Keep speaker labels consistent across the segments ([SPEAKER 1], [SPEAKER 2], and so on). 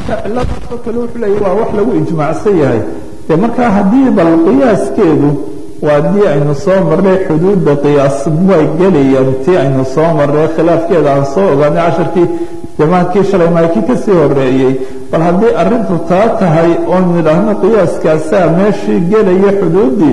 [SPEAKER 1] ciladaasoo kale wuxuu leeyahy waa wax lagu ijmaacsan yahay dee markaa haddii bal qiyaaskeedu waa haddii aynu soo marnay xuduudda qiyaas way gelayaan tii aynu soo marnay khilaafkeeda aan soo ogaanay casharkii jamaankii shalay maakii kasii horeeyey bal haddii arintu taa tahay oon nidhaahno qiyaaskaasaa meeshii gelaya xuduuddii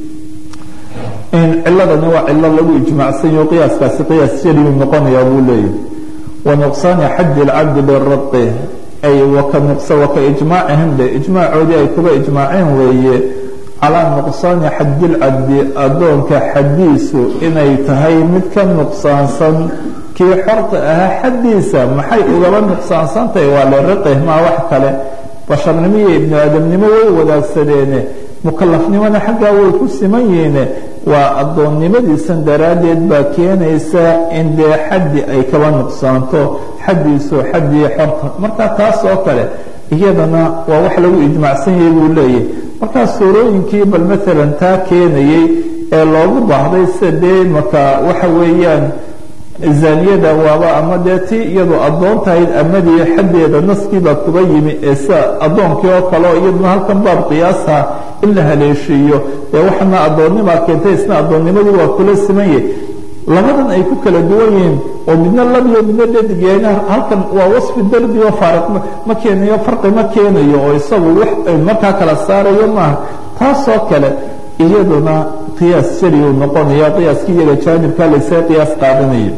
[SPEAKER 1] ciladani waa cilo lagu ijmaacsan yaho qiyaaskaasi qiyaas jeliyu noqonaya buu leeyahy wanuqsaani xaddi lcabdi biraqi ay waka ijmaacihim de ijmaacoodii ay kuba ijmaaceen weeye calaa nuqsaani xaddilcabdi addoonka xaddiisu inay tahay mid ka nuqsaansan kii xorta ahaa xaddiisa maxay ugaba nuqsaansantahay waa liriqih maa wax kale basharnimo iyo ibnu aadamnimo way wadaagsadeene mukalafnimona xaggaa way ku siman yihiine waa addoonnimadiisan daraaddeed baa keenaysa in dee xaddi ay kaba nuqsaanto xaddiisu xaddii xorta marka taas oo kale iyadana waa wax lagu ijmaacsan yahay buu leeyahy markaa suurooyinkii bal maalan taa keenayey ee loogu baahday sida dee marka waxa weeyaan zaaniyada waaba ama dee tii iyadoo addoon tahayd amadii xaddeeda naskiibaa kuba yimi ee sida addoonkii oo kale oo iyaduna halkan baab qiyaasa in la haleeshiiyo dee waxana addoonnimaa keentay isna addoonnimadii waa kula simanye labadan ay ku kala duwan yihiin oo midna labiyo midna dhadig yahayna halkan waa wasfi dardi oo faariq ma keenayo farqi ma keenayo oo isagu wax markaa kala saarayo maaha taasoo kale iyaduna qiyaas jariyu noqonaya qiyaaskii iyaga jaanibkaa laysaga qiyaas qaadanaya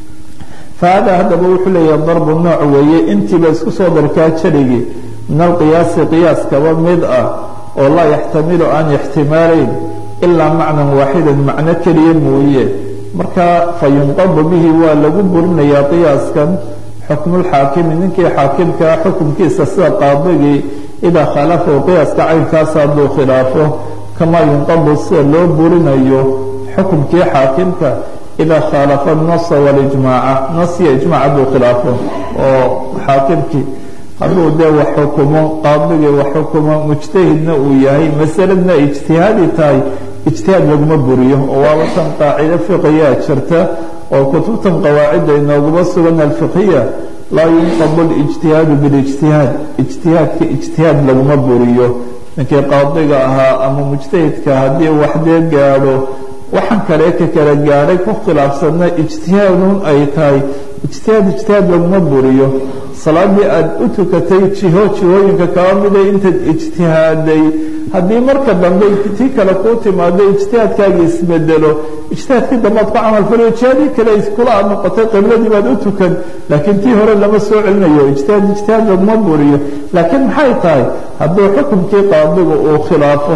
[SPEAKER 1] fahada haddaba wuxuu leeyahay darbu nooc weeye intiiba isku soo darkaa jarigii min alqiyaasi qiyaaskaba mid ah oo laa yaxtamilu aan ixtimaalayn ilaa macnan waaxidan macno keliya mooye marka fayunqabu bihi waa lagu burinayaa qiyaaskan xukmulxaakimi ninkii xaakimkaa xukumkiisa sida qaadigii idaa khalafahu qiyaaska caynkaas hadduu khilaafo kamaa yunqabu sida loo burinayo xukumkii xaakimka idaa khaalafa nasa walijmaaca nas iyo ijmaac hadduu khilaafo oo xaakimkii hadduu dee wax xukumo qaadigii wax xukumo mujtahidna uu yahay masaladna ijtihaadi tahay ijtihaad laguma buriyo oo waaba tan qaacide fiqiyaa jirta oo kutubtan qawaacidda inooguma sugan alfiqhiya laa yunqabu lijtihaadu bilijtihaad ijtihaadka ijtihaad laguma buriyo ninkii qaadiga ahaa ama mujtahidka haddii wax dee gaadho waxaan kale ka kala gaadhay ku khilaafsanna ijtihaadun ay tahay ijtihaad laguma buriyo salaadii aada u tukatay jihooyinka kaba mida intaad ijtihaaday haddii marka dambe tii kale kuu timaado ijtihaadkaagii isbedelo ijtihaadkii dambe ad ku camalfalayo jihadii kale iskula aad noqotay qibladii baad u tukan laakiin tii hore lama soo celinayo ijtihaad laguma buriyo laakiin maxay tahay hadduu xukumkii qaadigu uu khilaafo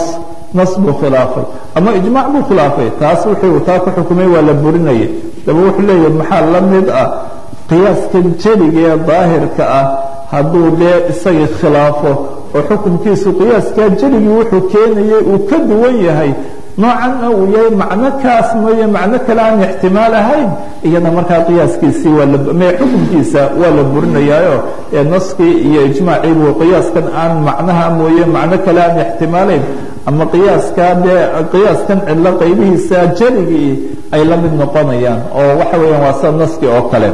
[SPEAKER 1] nas buu khilaafay ama ijmaac buu khilaafay taas wuxuu taa ku xukumay waa la burinaya daba wuxuu leeyahay maxaa la mid ah qiyaaskan jeliga ee daahirka ah hadduu dee isagii khilaafo oo xukumkiisu qiyaaskaa jeligii wuxuu keenayay uu ka duwan yahay noocanna uu yahay macno kaas mooye macno kale aan ixtimaal ahayn iyada markaa qiyaaskiisii xukumkiisa waa la burinayaayo ee naskii iyo ijmaacii buu qiyaaskan aan macnaha mooye macno kale aan ixtimaalayn ama qiyaaskan cillo qaybihiisa jeligii ay la mid noqonayaan oo waxa weeyaan waa sida naskii oo kale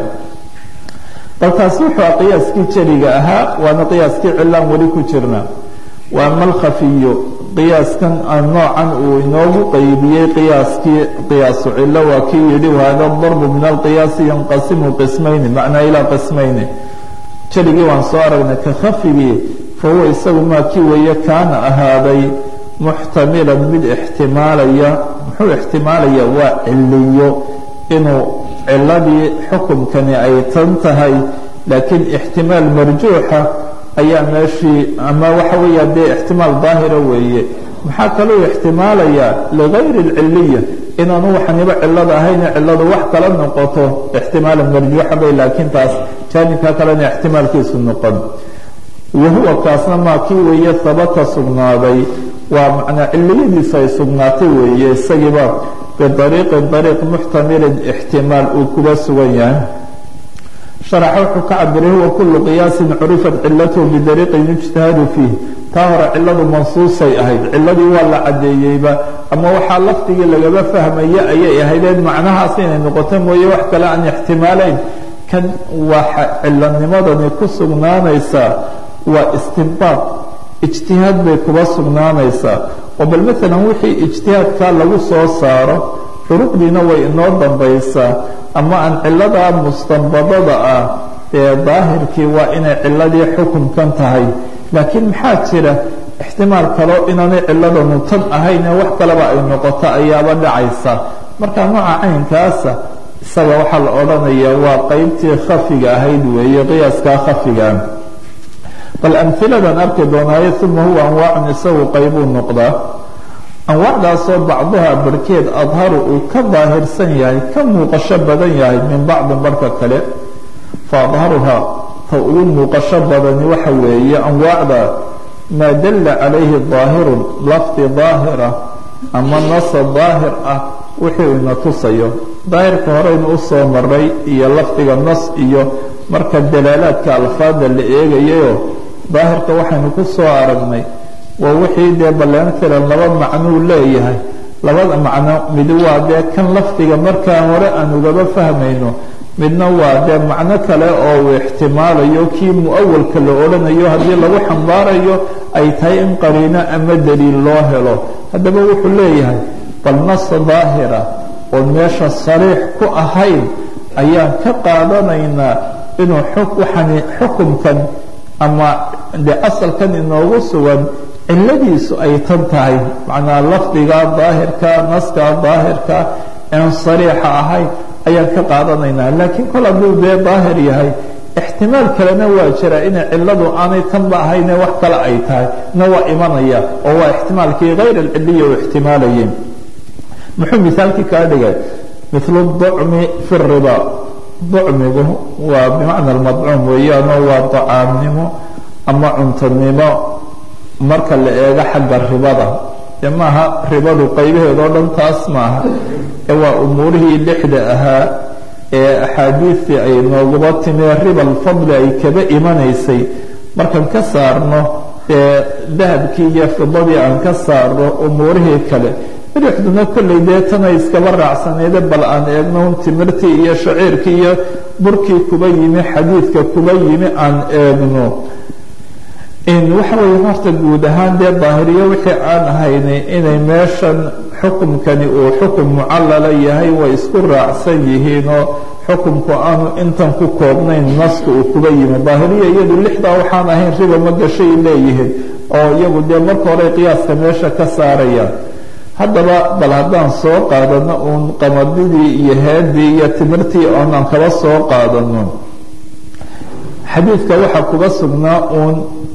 [SPEAKER 1] bal taasi wuxuu qiyaaskii jeliga ahaa waana qiyaaskii cilaan weli ku jirna wa ama alkhafiyu qiyaaskan noocan uu inoogu qaybiyey qiyaasu cilo waa kii yidhi wahada darbu min alqiyaasi yanqasimu qismayni macnaa ilaa qismayni jeligii waan soo aragnay ka khafigii fahuwa isagu maa kii weeye kaana ahaaday muxtamilan mid ixtimaalaya muxuu ixtimaalaya waa ciliyo inuu ciladii xukumkani ay tan tahay laakiin ixtimaal marjuuxa ayaa meeshii ama waxa weeya dee ixtimaal daahira weeye maxaa kaloo ixtimaalayaa ligayri alciliya inaanu waxaniba cilada ahayne ciladu wax kala noqoto ixtimaala marjuuxa bay laakiin taas jaanibka kalena ixtimaalkiisu noqon wahuwa kaasna maa kii weeye habata sugnaaday waa macnaa ciliyadiisu ay sugnaatay weeye isagiiba biariiq muxtamilin ixtimaal uu kuba sugan yahay sharaxa wuxuu ka cabiray huwa kulu qiyaasin curifat cilatuhu bidariiqin yujtahaadu fiih taa hore ciladu mansuusay ahayd ciladii waa la cadeeyeyba ama waxaa lafdigii lagaba fahmaya ayay ahaydeen macnahaas inay noqoto mooye wax kale aan ixtimaalayn kan waxa cilanimadani ku sugnaanaysaa waa istinbaad ijtihaad bay kuba sugnaanaysaa oo bal maalan wixii ijtihaadkaa lagu soo saaro duruqdiina way inoo dambaysaa ama aan ciladaa mustanbadada ah ee daahirkii waa inay ciladii xukunkan tahay laakiin maxaa jira ixtimaal kaloo inaanay ciladanu tan ahaynee wax kaleba ay noqoto ayaaba dhacaysa marka nooca caynkaasa isaga waxaa la odhanayaa waa qeybtii khafiga ahayd weeye qiyaaskaa khafiga bal amhiladan arki doonaayo uma huwa anwaacun isagu qaybuu noqdaa anwaacdaasoo bacduha barhkeed adharu uu ka daahirsan yahay ka muuqasho badan yahay min bacdin barhka kale fa adharuhaa ta ugu muuqasho badani waxa weeye anwaacda maa dalla calayhi daahirun lafdi daahira ama nasa daahir ah wixii ina tusayo daahirka horeynu u soo maray iyo lafdiga nas iyo marka dalaalaadka alfaada la eegayayo daahirka waxaynu ku soo aragnay waa wixii dee ballantiran laba macnuu leeyahay labada macno mid waa dee kan lafdiga markaan hore aan ugaba fahmayno midna waa dee macno kale oo uu ixtimaalayo kii mu-awalka la odhanayo haddii lagu xambaarayo ay tahay in qariino ama daliil loo helo haddaba wuxuu leeyahay bal nas daahira oo meesha sariix ku ahayn ayaan ka qaadanaynaa inuu waxani xukunkan ama de asalkan inoogu sugan ciladiisu ay tan tahay macnaa lafdigaa daahirka naskaa daahirka aan sariixa ahayn ayaan ka qaadanaynaa laakiin kol hadduu dee daahir yahay ixtimaal kalena waa jira inay ciladu aanay tanba ahayne wax kale ay tahay na waa imanaya oo waa ixtimaalkii hayr alciliya u ixtimaalayeen muxuu misaalkii kaa dhigay mithlu ducmi fi riba ducmigu waa bimacna almadcuum weeyaanoo waa dacaamnimo ama cuntonimo marka la eego xagga ribada dee maaha ribadu qaybaheed oo dhan taas maaha ee waa umuurihii lixda ahaa ee axaadiistii ay nooguba timee riba alfadli ay kaba imanaysay markaan ka saarno ee dahabkii iyo fidadii aan ka saarno umuurihii kale rixduna kolley dee tanay iskaba raacsaneede bal aan eegno timirtii iyo shaciirkii iyo burkii kuba yimi xadiidka kuba yimi aan eegno waxa weeye horta guud ahaan dee daahiriyo wixii aan ahaynay inay meeshan xukumkani uu xukum mucallala yahay way isku raacsan yihiinoo xukumku aanu intan ku koobnayn naska uu kuba yimi daahiriya iyadu lixdaa waxaan ahayn riba ma gashay leeyihiin oo iyagu dee marka hore qiyaaska meesha ka saarayaan haddaba bal haddaan soo qaadano uun qamadidii iyo heedii iyo timirtii oonaan kaba soo qaadano xadiidka waxaa kuga sugnaa uun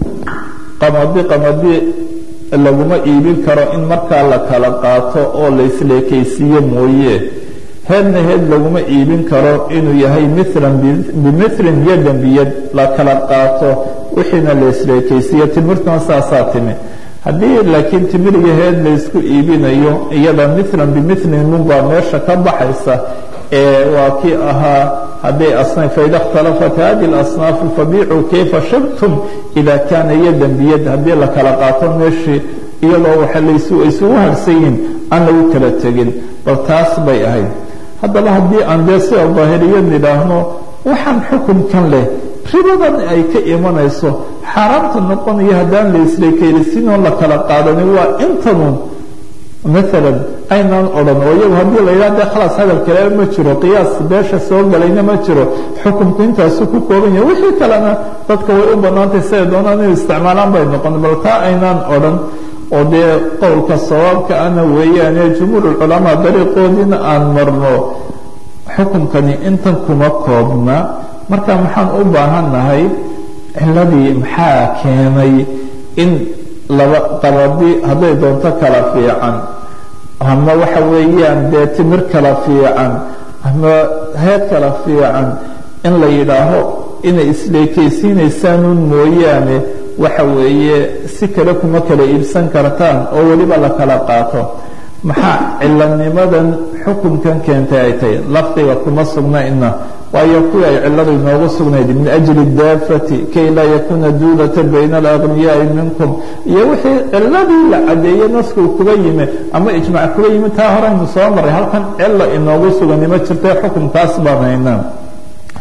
[SPEAKER 1] qamadi laguma iibin karo in markaa la kala qaato oo la isleekaysiiye mooye heedna heed laguma iibin karo inuu yahay milan bimilin yadan biyad la kala qaato wixiina la isleekaysiiye timirtuna saasaa timi haddii laakiin timir iyo heed laysku iibinayo iyada milan bimilin munbaa meesha ka baxaysa ee waa kii ahaa hadday faida اkhtalafat hadi اlasnaafu fabiicuu kayfa shibtum ida kaana yadan biyad haddii la kala qaato meeshii iyadoo waxa isugu harsan yihin aan lagu kala tegin bal taas bay ahayd haddaba haddii aan dee sida daahiriyad nidhaahno waxaan xukunkan leh ribadan ay ka imanayso xaaraamta noqonayo haddaan la isleekaylisinoo la kala qaadanin waa intanun maalan aynaan odhan oo iyagu haddii la yidhaha dee khalaas hadal kale ma jiro qiyaas beesha soo galayna ma jiro xukunku intaasu ku kooban yahay wixii kalena dadka way u bannaantay siday doonaan inay isticmaalaan bay noqon bal taa aynaan odhan oo dee qowlka sawaabka ana weeyaane jumhuurulculamaa dariiqoodiina aan marno xukunkani intan kuma koobna marka maxaan u baahannahay ciladii maxaa keenay in laba qabadi hadday doonto kala fiican ama waxa weeyaan dee timir kala fiican ama heed kala fiican in la yidhaaho inay isleekaysiinaysaanun mooyaane waxa weeye si kale kuma kala iibsan kartaan oo weliba la kala qaato maxaa cilanimadan xukunkan keentay ay tahay lafdiga kuma sugnayna waayo kuwii ay ciladu inoogu sugnayd min ajli daafati kay laa yakuuna duulata bayna alagniyaai minkum iyo wixii ciladii la cadeeye naskuu kuga yimi ama ijmac kuga yimi taa horeynu soo maray halkan cilo inoogu sugani ma jirta xukunkaas baan haynaa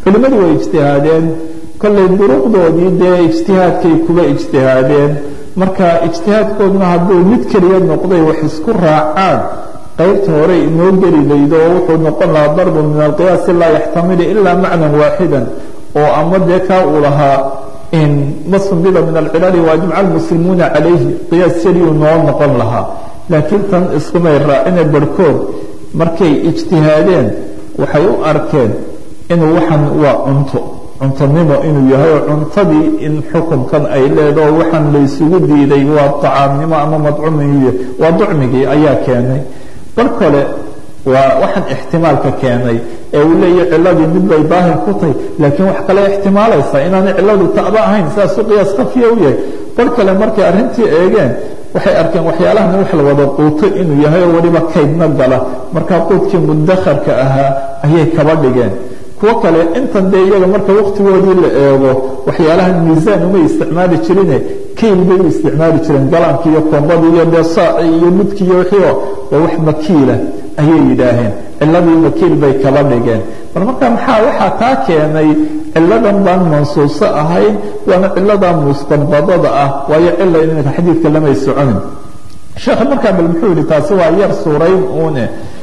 [SPEAKER 1] culimmadu way ijtihaadeen kollay duruqdoodii dee ijtihaadkay kuba ijtihaadeen marka ijtihaadkoodna hadduu mid keliya noqday wax isku raacaan qaybta hore inoo geli laydo oo wuxuu noqon lahaa darbun min alqiyaasi laa yaxtamilu ilaa macnan waaxidan oo ama dee kaa uu lahaa in masundila min alcilali waajmaca almuslimuuna calayhi qiyaas keliyuu noo noqon lahaa laakiin tan iskumay raacine barhkood markay ijtihaadeen waxay u arkeen inuu waxan waa cuntonimo inuu yahay oo cuntadii in xukunkan ay leedaho waxaan laysugu diiday waa tacaamnimo ama madcuumiy waa ducmigii ayaa keenay bar kale waa waxaan ixtimaalka keenay ee uu leeyahy ciladii mid bay daahir ku tahay laakiin wax kale ixtimaalaysa inaanay ciladu ta'ba ahayn saasuu qiyaas kafiya u yahay bar kale markay arrintii eegeen waxay arkeen waxyaalahan wax la wada quuto inuu yahay oo weliba kaydna gala markaa quudkii mudakharka ahaa ayay kaba dhigeen kuwo kale intan dee iyaga marka waqtigoodii la eego waxyaalahan miisaan umay isticmaali jirine kayl bay u isticmaali jireen galaankii iyo koombadii iyo dee saaci iyo mudkii iyo wixiio waa wax makiila ayay yidhaaheen ciladii makiil bay kaba dhigeen mar markaa waxaa taa keenay ciladan baan mansuuso ahayn waana ciladaa mustanbadada ah waayo cila iminka xadiidka lamay soconin sheekha markaa bal muxuu yihi taasi waa yar suurayn uune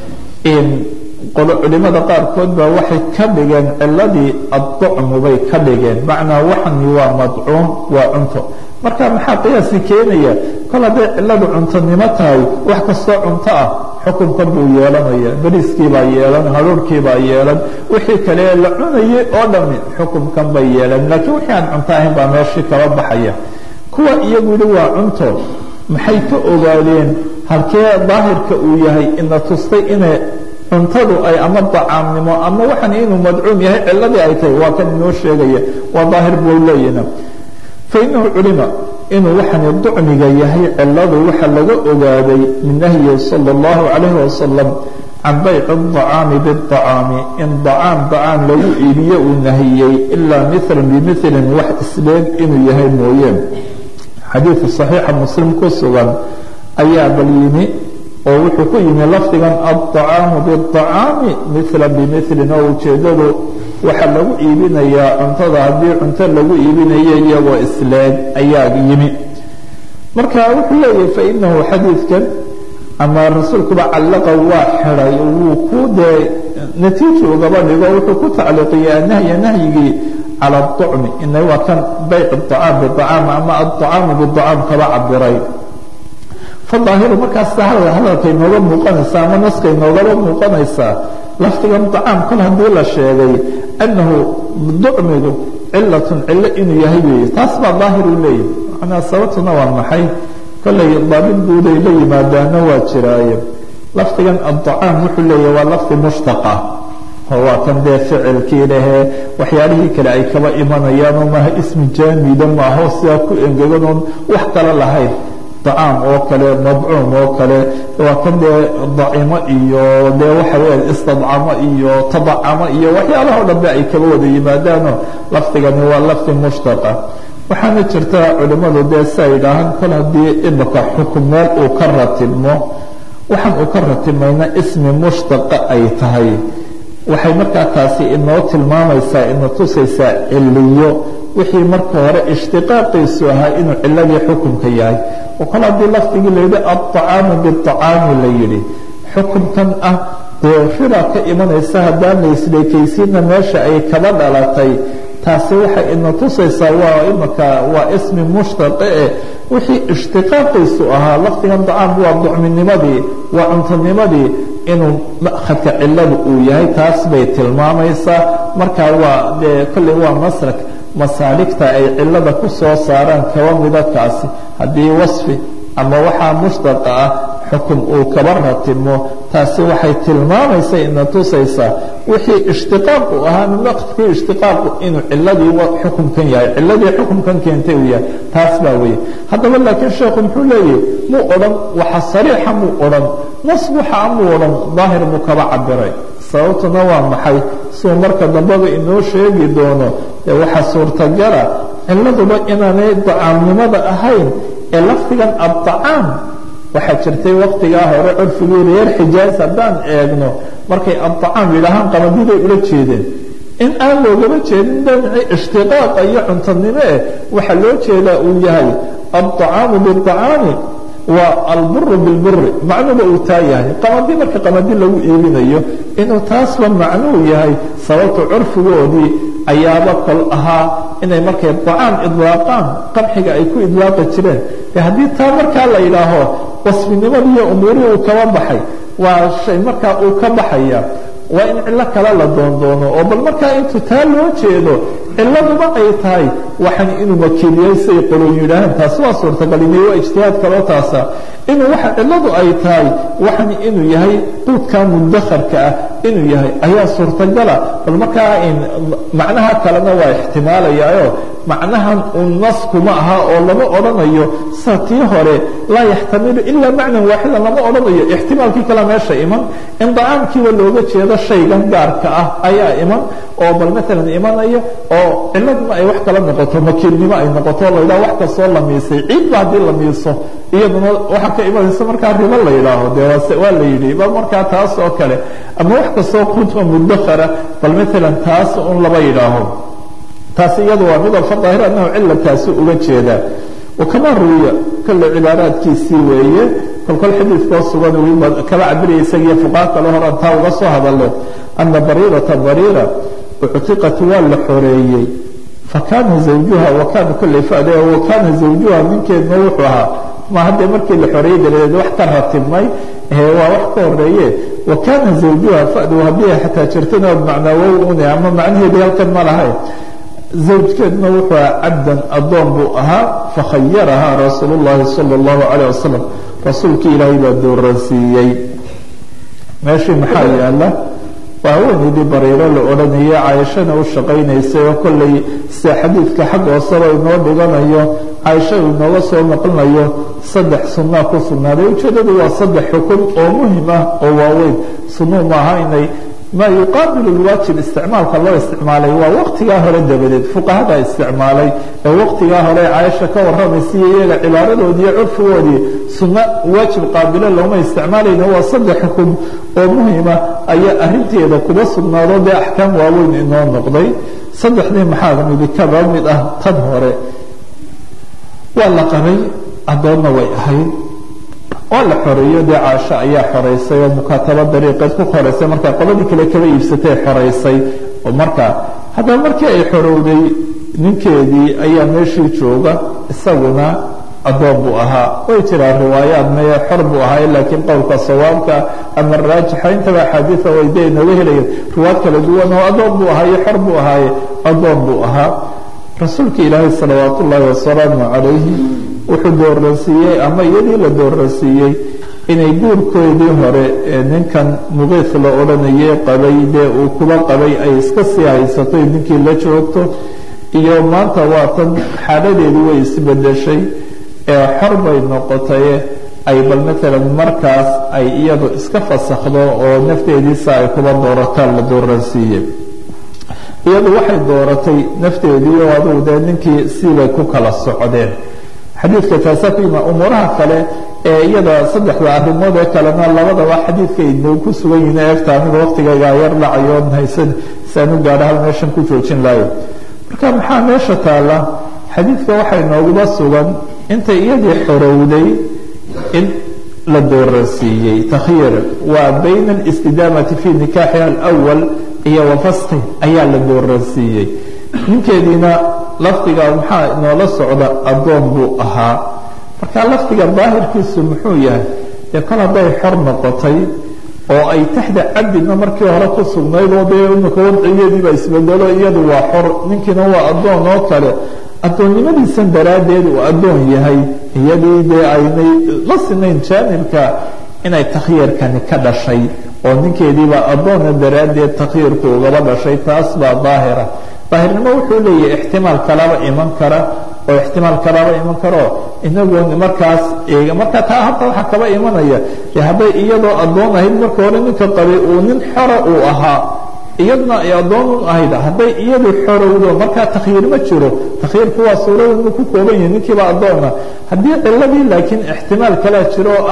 [SPEAKER 1] culimada qaarkood baa waxay ka dhigeen ciladii adducmu bay ka dhigeen macnaa waxani waa madcuum waa cunto marka maxaa qiyaasi keenaya kol hadday ciladu cuntonimo tahay wax kastoo cunto ah xukunkan buu yeelanaya bariiskiibaa yeelan haruurkiibaa yeelan wixii kale la cunayay oo dhami xukunkan bay yeelan laakiin wixii aan cunto ahayn baa meeshii kala baxaya kuwa iyagu yihi waa cunto maxay ka ogaadeen halkee daahirka uu yahay ina tustay inay cuntadu ay ama dacaamnimo ama waxan inuu madcuum yahay ciladii ay tahay waa kan inoo sheegaya waa daahir buu leeyahna fainahu culima inuu waxani ducmiga yahay ciladu waxa laga ogaaday min nahyi sala allahu calayhi wasalam can bayci acaami biacaami in dacaam lagu iibiyo uu nahiyey ilaa milan bimilin wax isleeg inuu yahay mooyeen xadiidu saxiixa muslim ku sugan ayaa bal yimi oo wuxuu ku yimi lafdigan aلطacaamu bالطacaami mila bimilin oo ujeedadu waxaa lagu iibinayaa cuntada haddii cunto lagu iibinayo iyagoo isleeg ayaa yimi marka wuxuu leeyahay fainahu xadiidkan ama rasuulkuba callaqa waa xiday wuu ku dee natiija ugaba dhigo wuxuu ku tacliiqiyay anahya nahyigii calى الطucmi ina waa kan bayc الطacaam bطacaam ama aلطacaamu bالطacaam kaba cabiray fadaahiru markaas hadalkay nooga muuqanaysaa ama naskay noogaba muuqanaysaa lafdigan dacaam kol haddii la sheegay annahu ducmigu cilatun cilo inuu yahay weeye taas baa daahir u leeyahy manaa sababtuna waa maxay kollay daabit guuday la yimaadaana waa jiraaye lafdigan addacaam wuxuu leeyahy waa lafdi mushtaqa oo waa kan dee ficilkii lehee waxyaalihii kale ay kaba imanayaan oo maaha ismi jaamida maaho sidaa ku engeganoon wax kale lahayn طعام oo kale madcuum oo kale waa kan dee dacimo iyo dee waxa weeye istadcamo iyo tadacamo iyo waxyaalaha oo dhanbe ay kaba wada yimaadaanoo lafdigani waa lafdi mushtaqa waxaana jirta culimmadu dee si ay idhaahaan kol haddii imika xukun meel uu ka ratibmo waxaan uu ka ratibmayna ismi mushtaqa ay tahay waxay markaa taasi inoo tilmaamaysaa ina tusaysaa ciliyo wixii marka hore ishtiqaaqiisu ahaa inuu ciladii xukunka yahay oo kale haddii lafdigii layidhi aلطacaamu biالطacaami la yidhi xukunkan ah dee ribaa ka imanaysa haddaan la isleekaysiinna meesha ay kaba dhalatay taasi waxay ina tusaysaa waa imika waa ismi mushtaqe eh wixii ishtiqaaqiisu ahaa lafdigan طacaam waa ducminimadii waa cuntonimadii inuu ma'khadka cilada uu yahay taas bay tilmaamaysaa markaa waa dee kolley waa masrak masaaligta ay cilada ku soo saaraan kaba mida kaasi haddii wasfi ama waxaa mushtaqa ah xukun uu kaba ratimo taasi waxay tilmaamaysa ina tusaysaa wixii ishtiqaaqu ahaa maqdkii ishtiqaaqu inuu ciladii xukunkan yahay ciladii xukunkan keentay uu yahay taas baa weeye haddaba laakiin sheekhu muxuu leeyahay muu odhan waxa sariixa muu odhan nas waxa muu odhan daahir buu kaba cabiray sababtuna waa maxay siduu marka dambaba inoo sheegi doono ee waxaa suurtagala ciladuba inaanay dacaamnimada ahayn ee lafdigan addacaam waxaa jirtay waktigaa hore curfigii reer xijaaz haddaan eegno markay addacaam yidhaahaan qamadiday ula jeedeen in aan loogama jeedin damaci ishtiqaaqa iyo cuntanimo waxaa loo jeedaa uu yahay alطacaamu biلطacaami waa alburu bilburi macnuba uu taa yahay qamadi marka qamadi lagu iibinayo inuu taasba macnuu yahay sababta curfigoodii ayaaba kol ahaa inay markay طacaam idlaaqaan qamxiga ay ku idlaaqi jireen haddii taa markaa la yidhaaho wasfinimadiiyo umuurihii uu kaba baxay waa shay markaa uu ka baxaya waa in cillo kale la doondoono oo bal markaa intuu taa loo jeedo cilladuba ay tahay waxan inuu makiiliyey say qolo yidhaahaan taasi waa suurtagalime waa ijtihaad kaloo taasa inuu waxa cilladu ay tahay waxan inuu yahay quudka mudakharka ah inuu yahay ayaa suurtagala bal markaa macnaha kalena waa ixtimaalayaayo macnahan un naskuma aha oo lama odhanayo sida tii hore laa yaxtamilu ilaa macnan waaxidan lama odhanayo ixtimaalkii kale meesha iman in dacaamkiiba looga jeedo shaygan gaarka ah ayaa iman oo bal maalan imanaya oo ciladuna ay wax kala noqoto makiilnimo ay noqoto laydhaha wax kastoo la miisay ciidba haddii la miiso iyaduna waxaa ka imanaysa markaa ribo la yidhaaho dee waa la yidhi ba markaa taas oo kale ama wax kastoo qudma mudakhara bal maalan taas un laba yidhaaho taasi iyadu waa mid alfa daahir annahu cila taasi uga jeedaa wakama ruwiya kale cibaaraadkiisii weeye kolkol xadiidkoo sugan kala cabiraya isagiiyo fuqaha kale horan taa uga soo hadale ana bariirata bariira uctiqat waa la xoreeyey fakana zawjuha wakana kule fade wakana zawjuha ninkeedna wuxuu ahaa ma haddee markii la xoreeyey dabadeed wax ka ratibmay waa wax ka horeeye wakana zawjuha fadu haddii xataa jirtana macnaa wow une ama macnaheedii halkan ma lahay zawjkeedna wuxuu ahaa cabdan adoon buu ahaa fakhayarahaa rasuul اllahi salى اllahu alayه wasalam rasuulkii ilaahay baa dooransiiyey meeshii maxaa yaala waa haweenaydii bariiro la odhanayay caaishana u shaqaynaysay oo kollay sida xadiidka xag hooseba inoo dhiganayo caaisha uu inooga soo noqonayo 3 sunnaa ku sugnaaday ujeedadu waa 3 xukun oo muhim ah oo waaweyn sunnuu maaha inay ma yuqaabilu lwaajib isticmaalka loo isticmaalay waa waqtigaa hore dabadeed fuqahada isticmaalay ee waqtigaa hore caaisha ka warramaysa iyaga cibaaradoodii iyo curfigoodii sunno waajib qaabilo looma isticmaalayna waa 3 xukun oo muhima ayaa arinteeda kuba sugnaado dee axkaam waaweyn inoo noqday 3dii maxaa midi kaba mid ah tan hore waa la qabay adoonna way ahayd oo la xoreeyo dee caasho ayaa xoreysay oo mukaataba dariiqeed ku xoreysay markaa qoladii kale kaba iibsatay xoreysay oo markaa haddaba markii ay xorowday ninkeedii ayaa meeshii jooga isaguna adoon buu ahaa way jiraan riwaayaad meye xor buu ahaa laakiin qowlka sawaabka ama raajixa intaba axaadiida way dee inooga helayeen riwaayad kala duwan oo adoon buu ahaa iyo xor buu ahaaye adoon buu ahaa rasuulka ilaahay salawaat ullaahi wasalaamu calayhi wuxuu dooransiiyey ama iyadii la dooransiiyey inay guurkoodii hore ee ninkan muqiif la odhanayay qabay dee uu kuba qabay ay iska sii haysato ninkii la joogto iyo maanta waatan xaaladeedu way isbedeshay ee xor bay noqotay ay bal maalan markaas ay iyadu iska fasakhdo oo nafteediisa ay kuba doorataan la dooransiiyey iyadu waxay dooratay nafteedii oo adugu dee ninkii siibay ku kala socdeen xadiidka taasaa ku yima umuuraha kale ee iyada 3da arrimood ee kalena labadaba xadiidka inoo ku sugan yihiin eegta aniga waqtigayga yar dhacayo haysan saan u gaadho hal meeshan ku joojin lahayo marka maxaa meesha taala xadiidka waxay nooguba sugan intay iyadii xorowday in la dooransiiyey takhyiir waa bayna alistidaamati fi nikaaxiha alawal iyo wafasqi ayaa la dooransiiyey ninkeediina lafdiga maxaa inoola socda adoon buu ahaa marka lafdiga daahirkiisu muxuu yahay dee kol hadday xor noqotay oo ay taxda cabdina markii hore ku sugnayd oo dee imika wadcigeediiba isbedelo iyadu waa xor ninkiina waa adoon oo kale adoonnimadiisan daraaddeed uu adoon yahay iyadii dee aynay la sinayn jaanibka inay takhyiirkani ka dhashay oo ninkeediiba adoonna daraaddeed takhyiirku ugaba dhashay taas baa daahira daahirnimo wuxuu leeyahay ixtimaal kalaba iman kara oo ixtimaal kalaba iman karo inagu markaas eega marka taa hadda waxa kaba imanaya hadday iyadoo adoon ahayd marka hore ninka qabay uu nin xora uu ahaa iyadna ay adoon u ahayd hadday iyadu xorowdo markaa takhyiir ma jiro takhyiirku waa suurada inuu ku kooban yahay ninkiiba adoona haddii ciladii laakiin ixtimaal kalaa jiro oo ah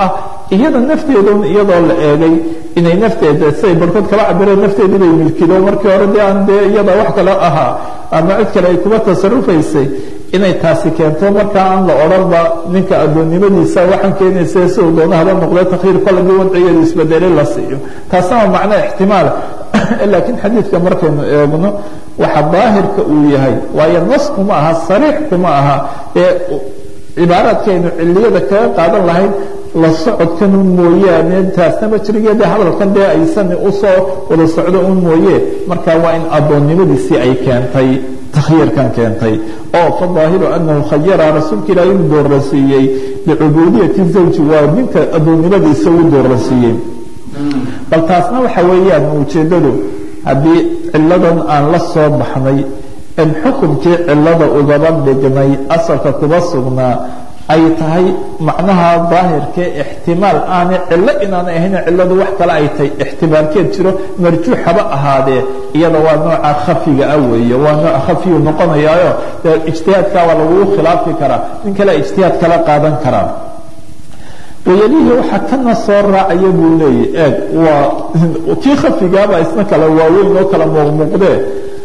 [SPEAKER 1] iyada nafteedun iyadoo la eegay inay nafteeda siay barkood kala cabireen nafteeda inay milkido markii hore dee aan dee iyada wax kale ahaa ama cid kale ay kuma tasarufaysay inay taasi keento markaa aan la odhanba ninka addoonnimadiisa waxaan keenaysa si uu doona haba noqdee takhiir kolagii wadcigeedu isbedelay la siiyo taasna waa macno ixtimaala laakiin xadiidka markaynu eegno waxa daahirka uu yahay waayo nas kuma aha sariix kuma aha ee cibaaraadkaynu ciliyada kaga qaadan lahayd la socodkan un mooyaane taasna majrigeeda hadalkan dee aysan usoo wada socdo un mooye marka waa in addoonnimadiisii ay keentay takhyiirkan keentay oo fadaahiru anahu khayara rasuulka ilaahi uu doorasiiyey licubuudiyati zawji waa ninka addoonnimadiisa uu doorasiiyey bal taasna waxa weeyaan ujeedadu haddii ciladan aan la soo baxnay in xukunkii cilada ugaba dhignay asalka kuba sugnaa ay tahay macnaha daahirkee ixtimaal aanay cilo inaanay ahayn ciladu wax kale ay tahay ixtimaalkeed jiro marjuuxaba ahaadee iyada waa nooca khafiga ah weeye waa nooc khafiyu noqonayaayo ijtihaadkaa waa lagugu khilaafi karaa nin kale ijtihaad kala qaadan karaa wayalihii waxaa kana soo raacaya buu leeyahy eeg waa kii khafigaaba isna kale waaweyn oo kala muuqmuuqdee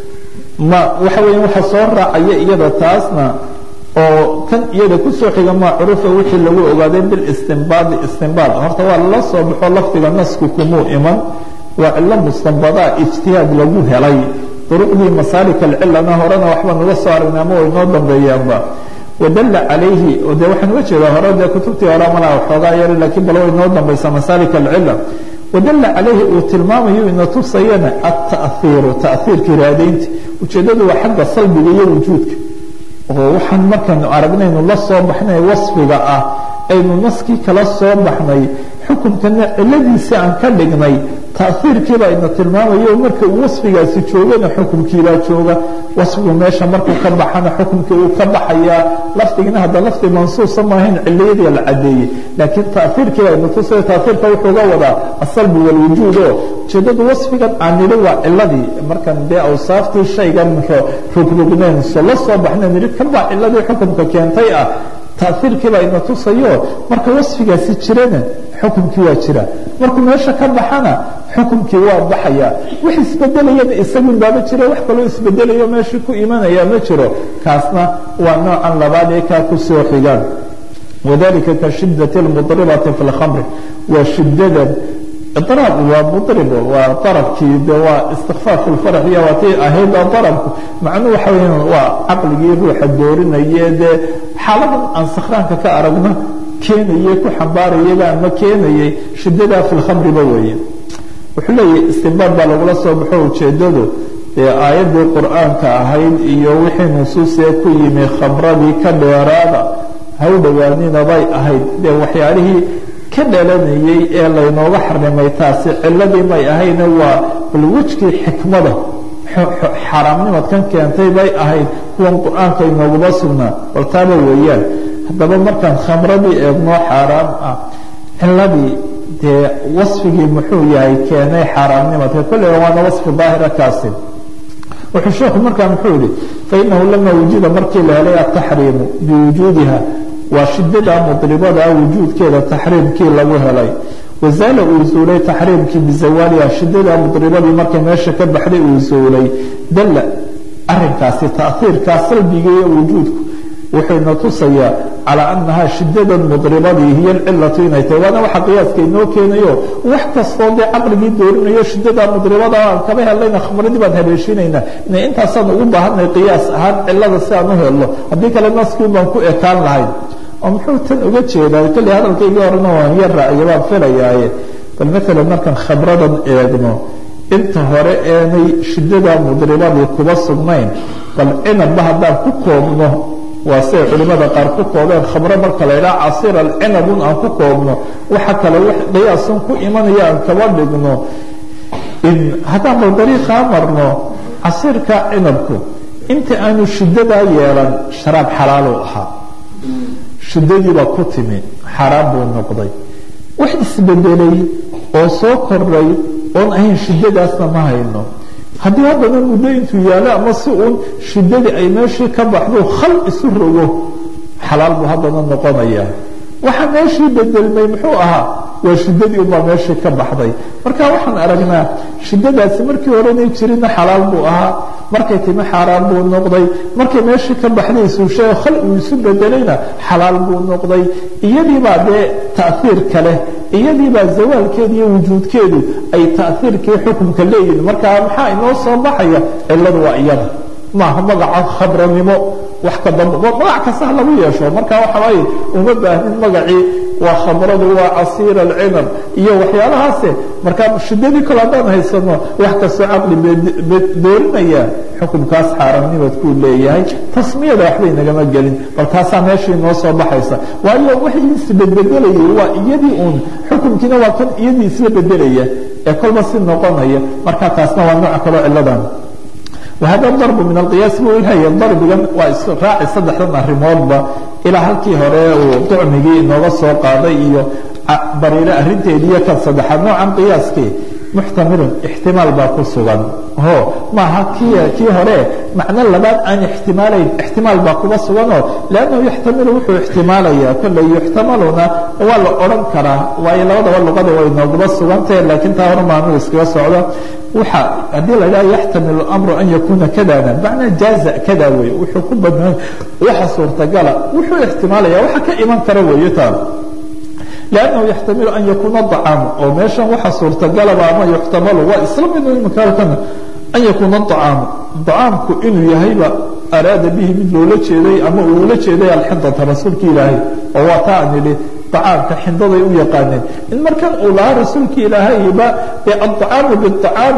[SPEAKER 1] waxa weya waxa soo raacaya iyada taasna oo kan iyada kusoo xiga maa curufa wixii lagu ogaaday bilistinbaadi istinbaad horta waa lala soo baxo lafdiga nasku kumuu iman waa cilo mustanbadaa ijtihaad lagu helay duruqdii masaalika alcilana horena waxba naga soo aragnay ama way noo dambeeyaanba wadalla calayhi oo dee waxaan uga jeedaa hore dee kutubtii hore malaa waxoogaa yar laakiin bal way noo dambaysaa masaalika alcila wadalla calayhi uu tilmaamayo ina tusayana ataiiru ta'iirka raadaynta ujeeddadu waa xagga salbiga iyo wujuudka oo waxaan markaynu aragnaynu la soo baxnay wasfiga ah aynu naskii kala soo baxnay xukunkana ciladiisii aan ka dhignay ta'iirkiibaa ina tilmaamayo marka uu wasfigaasi joogana xukunkiibaa jooga wasfigu meesha markuu ka baxana xukunkii uu ka baxayaa lafdigina hadda lafdi mansuusa maahayn ciliyadii la cadeeyey laakiin ta'iirkiibaa ina tusayo ta'iirka wuxuuga wadaa asalbi walwujuud oo ujeedadu wasfigan aan nidhi waa ciladii markan dee awsaaftii shaygan rogrogneen la soo baxnay nidhi kan baa ciladii xukunka keentay ah ta'iirkiibaa ina tusayo marka wasfigaasi jirana xukunkii waa jira markuu meesha ka baxana xukunkii waa baxaya wax isbedelayana isagun baaba jira wax kaloo isbedelayo meeshii ku imanaya ma jiro kaasna waa noocan labaad ee kaa kusoo xigaan wadalika ka shidati lmudribati fi lkhamri waa shidadan idraab waa mudrib waa darabkii de waa istikfaaf lfarax iyo waa tii ahayd darabku macnuhu waxa weeyaan waa caqligii ruuxa doorinaya dee xaaladan aan sakhraanka ka aragno keenayey ku xambaarayaba ama keenayey shidadaa fi lkhamriba weeye wuxuu leeyahay istinbaad baa lagula soo baxo ujeedadu ee aayaddii qur'aanka ahayd iyo wixii nusuusee ku yimi khamradii ka dheeraada haw dhowaanina bay ahayd dee waxyaalihii ka dhalanayey ee laynooga xarimay taasi ciladii may ahayne waa balwejkii xikmada xaaraamnimadkan keentay bay ahayd kuwan qur'aanka inooguma sugnaa bal taaba weeyaan haddaba markaan khamradii eegnoo xaaraam ah ciladii dee wasfigii muxuu yahay keenay xaaraamnimadka kolleyba waana wasfi daahira kaasi wuxuu sheekhu markaa muxuu yihi fainahu lama wujida markii la helay ataxriimu biwujuudiha waa shidada mudribada wujuudkeeda taxriimkii lagu helay wazaala uu zuulay taxriimkii bizawaaliha shidada mudribadii markay meesha ka baxday uu zuulay dalla arinkaasi ta'iirkaa salbiga iyo wujuudku wuxuuna tusayaa calaa annahaa shidada mudribadii hiyo alcilatu inay tahay waana waxa qiyaaska inoo keenayo wax kastoo dee caqligii doorinayo shidada mudribada aan kaba helayna khamradii baan haleeshinaynaa inay intaasaan ugu baahanay qiyaas ahaan cilada si aan u helno haddii kale naskii baan ku ekaan lahayn oo muxuu tan uga jeedaa kolley hadalkaygii horena waan yar raaciya baan filayaaye bal maalan markaan khamradan eegno inta hore eenay shidada mudribadii kuba sugnayn bal cinabba haddaan ku koobno waa siay culimada qaar ku koobeen khamro marka la idhaha casiir alcinabun aan ku koobno waxa kale qiyaasan ku imanaya aan kaba dhigno haddaan bal dariiqaa marno casiirka cinabku inta aanu shidadaa yeelan sharaab xalaaluu ahaa shidadiibaa ku timi xaaraan buu noqday wax isbedelay oo soo kordhay oon ahayn shidadaasna ma hayno haddii haddana muddo intuu yaalo ama si uun shidadii ay meeshii ka baxdo khal isu rogo xalaal buu haddana noqonayaa waxa meeshii bedelmay muxuu ahaa waa shiddadii unbaa meeshii ka baxday marka waxaan aragnaa shiddadaasi markii horenay jirina xalaal buu ahaa markay timi xaaraan buu noqday markay meeshii ka baxday suushay khal uu isu bedelayna xalaal buu noqday iyadiibaa dee ta'hiir kale iyadiibaa zawaalkeedu iyo wujuudkeedu ay ta'hiirkii xukunka leeyihin markaa maxaa inoo soo baxaya cilladu waa iyada maaha magaca khabranimo wax ka dambe magac kasta lagu yeesho marka waxa waaye uma baahnin magacii waa khamradu waa casiir alcinab iyo waxyaalahaase marka shiddadii kale haddaan haysano wax kastoo caqli doorinaya xukunkaas xaaraamnimadkuu leeyahay tasmiyada waxbay nagama gelin bal taasaa meeshii noo soo baxaysa waayo waxay isbedbedelayay waa iyadii uun xukunkiina waa kan iyadii isla bedelaya ee kolba si noqonaya marka taasna waa nooc kaloo ciladan وهذا ضرب من القياس وهي ضرب راعي صدحنا الرموضة إلى هالكي هراء وطعمي نوغا سو قاضي إيو بريرة أرنتي دي كالصدح نوعا قياسكي محتمل احتمال باقو الصغان هو ما كي هراء معنى اللباد أن احتمال باقو الصغان لأنه يحتمل وحو احتماليا كل يحتملنا ولا أرنكرا وإلا وضع واللغة وإنه الصغان لكن تهرم عنه اسكوا الصعودة وحا أدل لا يحتمل الأمر أن يكون كذا معنى جاز كذا وحو كبد وحا صورة قال وحو احتماليا وحا كإيمان كروي يتال لأنه يحتمل أن يكون الطعام أو ماشا وحا صورة قال ما يحتمل وإسلام إنه المكان كان أن يكون الطعام إنه يهيب أراد به من لولة شيء أما لولة شيء الحنطة رسولك إلهي وواتعني لي طعامك حندضي ويقانين إن مركان أولا رسولك إلهي يبقى الطعام بالطعام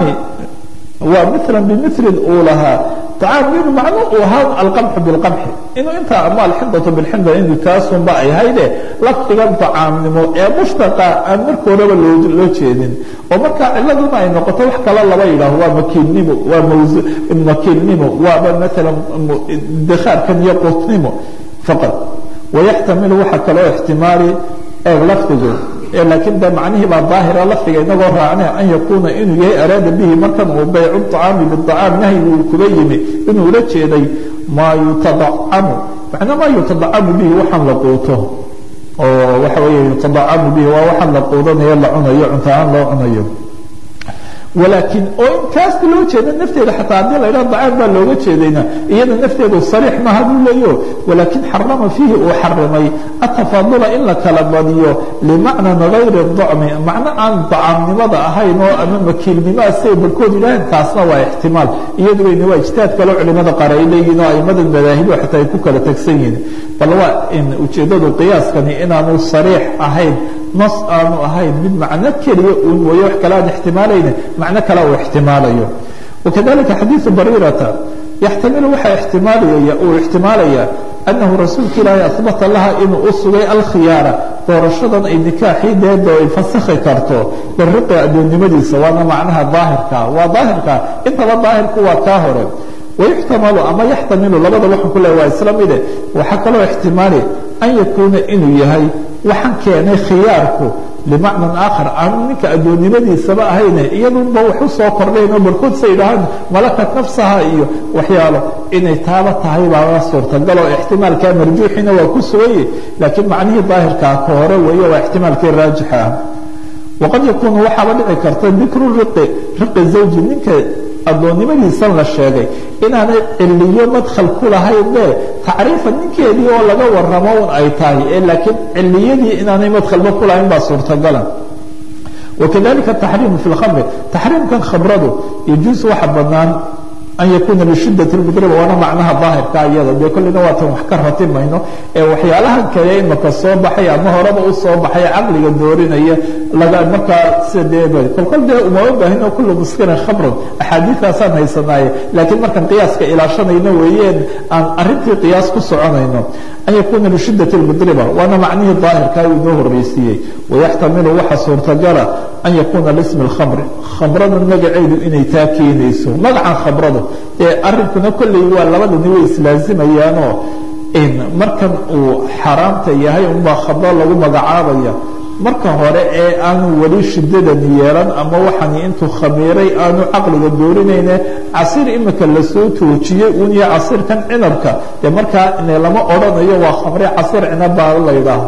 [SPEAKER 1] ومثلا بمثل أولها طعام منه معنى وهذا القمح بالقمح إنه أنت أما الحنطة بالحنطة إنه كاسهم بقى هيدا لقد طعام نمو مشتقى أمرك وربا لوشيدين ومركا إلا ما إنه قطوح كلا الله وإله هو مكين نمو ومكين نمو ومثلا الدخار كان يقوط نمو فقط ويحتمل وحكى له احتمالي لفظه لكن ده معنيه بالظاهر لفظه إنه راعناه أن يكون إنه أراد به مكان وبيع الطعام بالطعام نهي الكبيم إنه لتش يدي ما يتضعم معنى ما يتضعم به وحن لقوته وحوي يتضعم به وحن لقوته يلا عنا يعنتان لا عنا ولكن إن كاست لو جينا نفتي حتى عندنا إلى ضعاف لو جينا إذا نفتي الصريح ما هذا له ولكن حرم فيه وحرمي التفاضل إلا كلامه لمعنى غير الضعم معنى أن طعام ماذا هاي نوع أمام كلمة ما سيب الكود لا تاسنا واحتمال يدري إنه اجتهاد كلو علماء قرأي لي نوع مدى المذاهب وحتى يكون كلا تكسين فلو إن وجدوا القياس كان إن أنا صريح أهين نص أنه أهين من معنى كلي ويحكى لها احتمالين معنى كلا واحتماليه وكذلك حديث بريرة يحتمل وحى احتمالية أنه رسول كلا أثبت لها إنه أصلي الخيارة ورشدا النكاحي ديد ويفسخ كارتو بالرقة دون مدي سوانا معناها ظاهر كا انت ظاهر كوا كاهر ويحتمل أما يحتمل لبدا وحن كله وإسلام إذا وحكى له احتمالي أن يكون إنه يهي وحن كان خياركو لمعنى آخر أنك أدوني مدي سبا هينا إيضا بوحو سوكر لين وبركود سيدهان ملكت نفسها إيو وحياله إن تابت هاي على صورة قالوا احتمال كان مرجوحين وكسوي لكن معنيه ظاهر كاكورة وهي واحتمال كان راجحة وقد يكون وحا ودعي كرتين ذكر رق الزوج منك أدوني مدي سنة الشيء إن أنا اللي يوم أدخل كل هاي ده تعريفا منك يدي ولا جو الرمون أي تاهي لكن اللي يدي إن أنا مدخل بكل عين بصورة قلم وكذلك التحريم في الخمر تحريم كان خبرده يجوز واحد بنان أن يكون لشدة المضرب وأنا معناها ظاهر كأيضا بكل نوع محكرة منه وحيالها كيان مكسوب بحي أما هو ربع الصوب بحي عقل الدورين هي لقى مكة سديبة كل ده أمور هنا كل مسكين خبر أحاديث أصلا هي صناعية لكن ما كان قياس إلى شان ينويين أن أردت قياس كسرعنا إنه أن يكون لشدة المضربة وأنا معنيه ظاهر كأيضا الرئيسية ويحتمل وحصور تجارة أن يكون الاسم الخمر خمرنا المجعيد إني تاكين يسو مقعا خبرده أرنكنا كل يوال لبدا نويس لازم أيانو إن مركن وحرام تيهي أمبا خبر لغو مقعابيا مركن هوري آنو ولي شددا نيالا أما وحاني انتو خميري آنو عقل الدورين عصير إما كاللسو توجيه ونيا عصير كان عنبك مركا إن لما أرد يوا خمري عصير عنبا الله يداه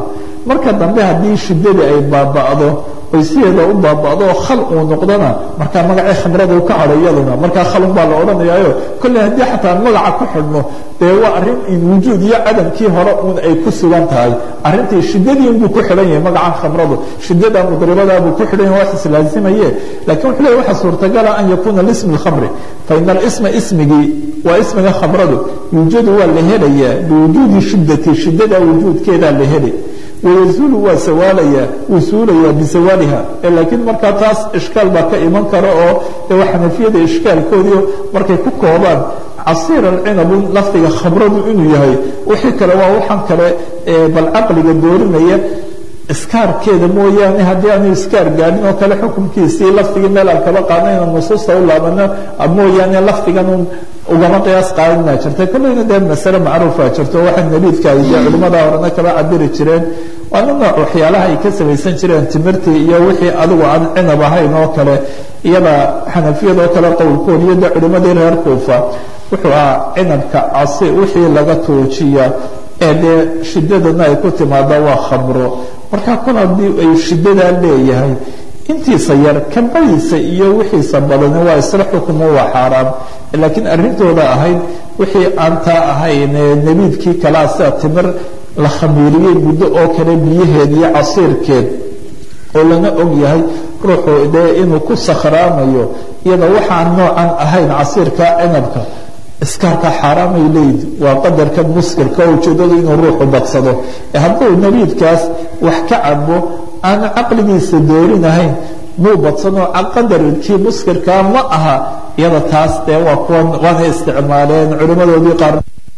[SPEAKER 1] marka dambe haddii shiddadii ay baaba'do oy sideeda u baaba'do oo khal uu noqdona markaa magacii khamrada u ka hadho iyaduna markaa khalun baa la odhanayaayo kolley haddii xataa magaca ku xidhno dee waa arrin in wujuud iyo cadamkii hore uun ay ku sugan tahay arrintii shiddadii unbuu ku xidhan yahay magacan khamradu shiddada mudribadaa buu ku xidhan yahay wax islaasimaye laakiin wuxuu leeyahy waxaa suurtagala an yakuuna lismi lkhamri fa ina alisma ismigii waa ismiga khamradu yuujadu waa la helayaa biwujuudi shiddati shiddada wujuudkeedaa la heli wayazuulu waa sawaalaya wuu suulayaa bisawaaliha laakiin markaa taas ishkaal baa ka iman kara oo waa xanafiyada ishkaalkoodii markay ku koobaan casiir alcinabu lafdiga khamradu inuu yahay wixii kale waa waxaan kale bal caqliga doorinaya iskaarkeeda mooyaane haddii aanu iskaar gaadhin oo kale xukunkiisii lafdigii meel aan kaba qaadna inaan nusuusta u laabano mooyaane lafdigan ugama qiyaas qaadanaa jirta kolleyna dee masale macruufa jirto waxa nabiidka ay dee culimmada horena kaba cabiri jireen waana nooc waxyaalaha ay ka samaysan jireen timirtii iyo wixii adigu aan cinab ahayn oo kale iyada xanafiyadoo kale qowlkood iyo dee culimmadii reer kuufa wuxuu ahaa cinabka casi wixii laga tuujiya ee dee shiddadana ay ku timaada waa khamro marka kun haddii ay shiddadaa leeyahay intiisa yar kabadiisa iyo wixiisa badani waa isla xukumo waa xaaraam laakiin arrintooda ahayd wixii aan taa ahayn nebiidkii kalaa sida timir la khamiiriyey muddo oo kale biyaheed iyo casiirkeed oo lana og yahay ruuxu dee inuu ku sakhraamayo iyada waxaan noocan ahayn casiirka cinabka iskaarka xaaraamay leeyihi waa qadarka muskirka oo ujeedadu inuu ruuxu badsado hadduu nebiidkaas wax ka cabo aan caqligiisa doorinahayn muu badsanoo qadarkii muskirkaa ma aha iyada taas dee waa kuwan waana isticmaaleen culimmadoodii qaar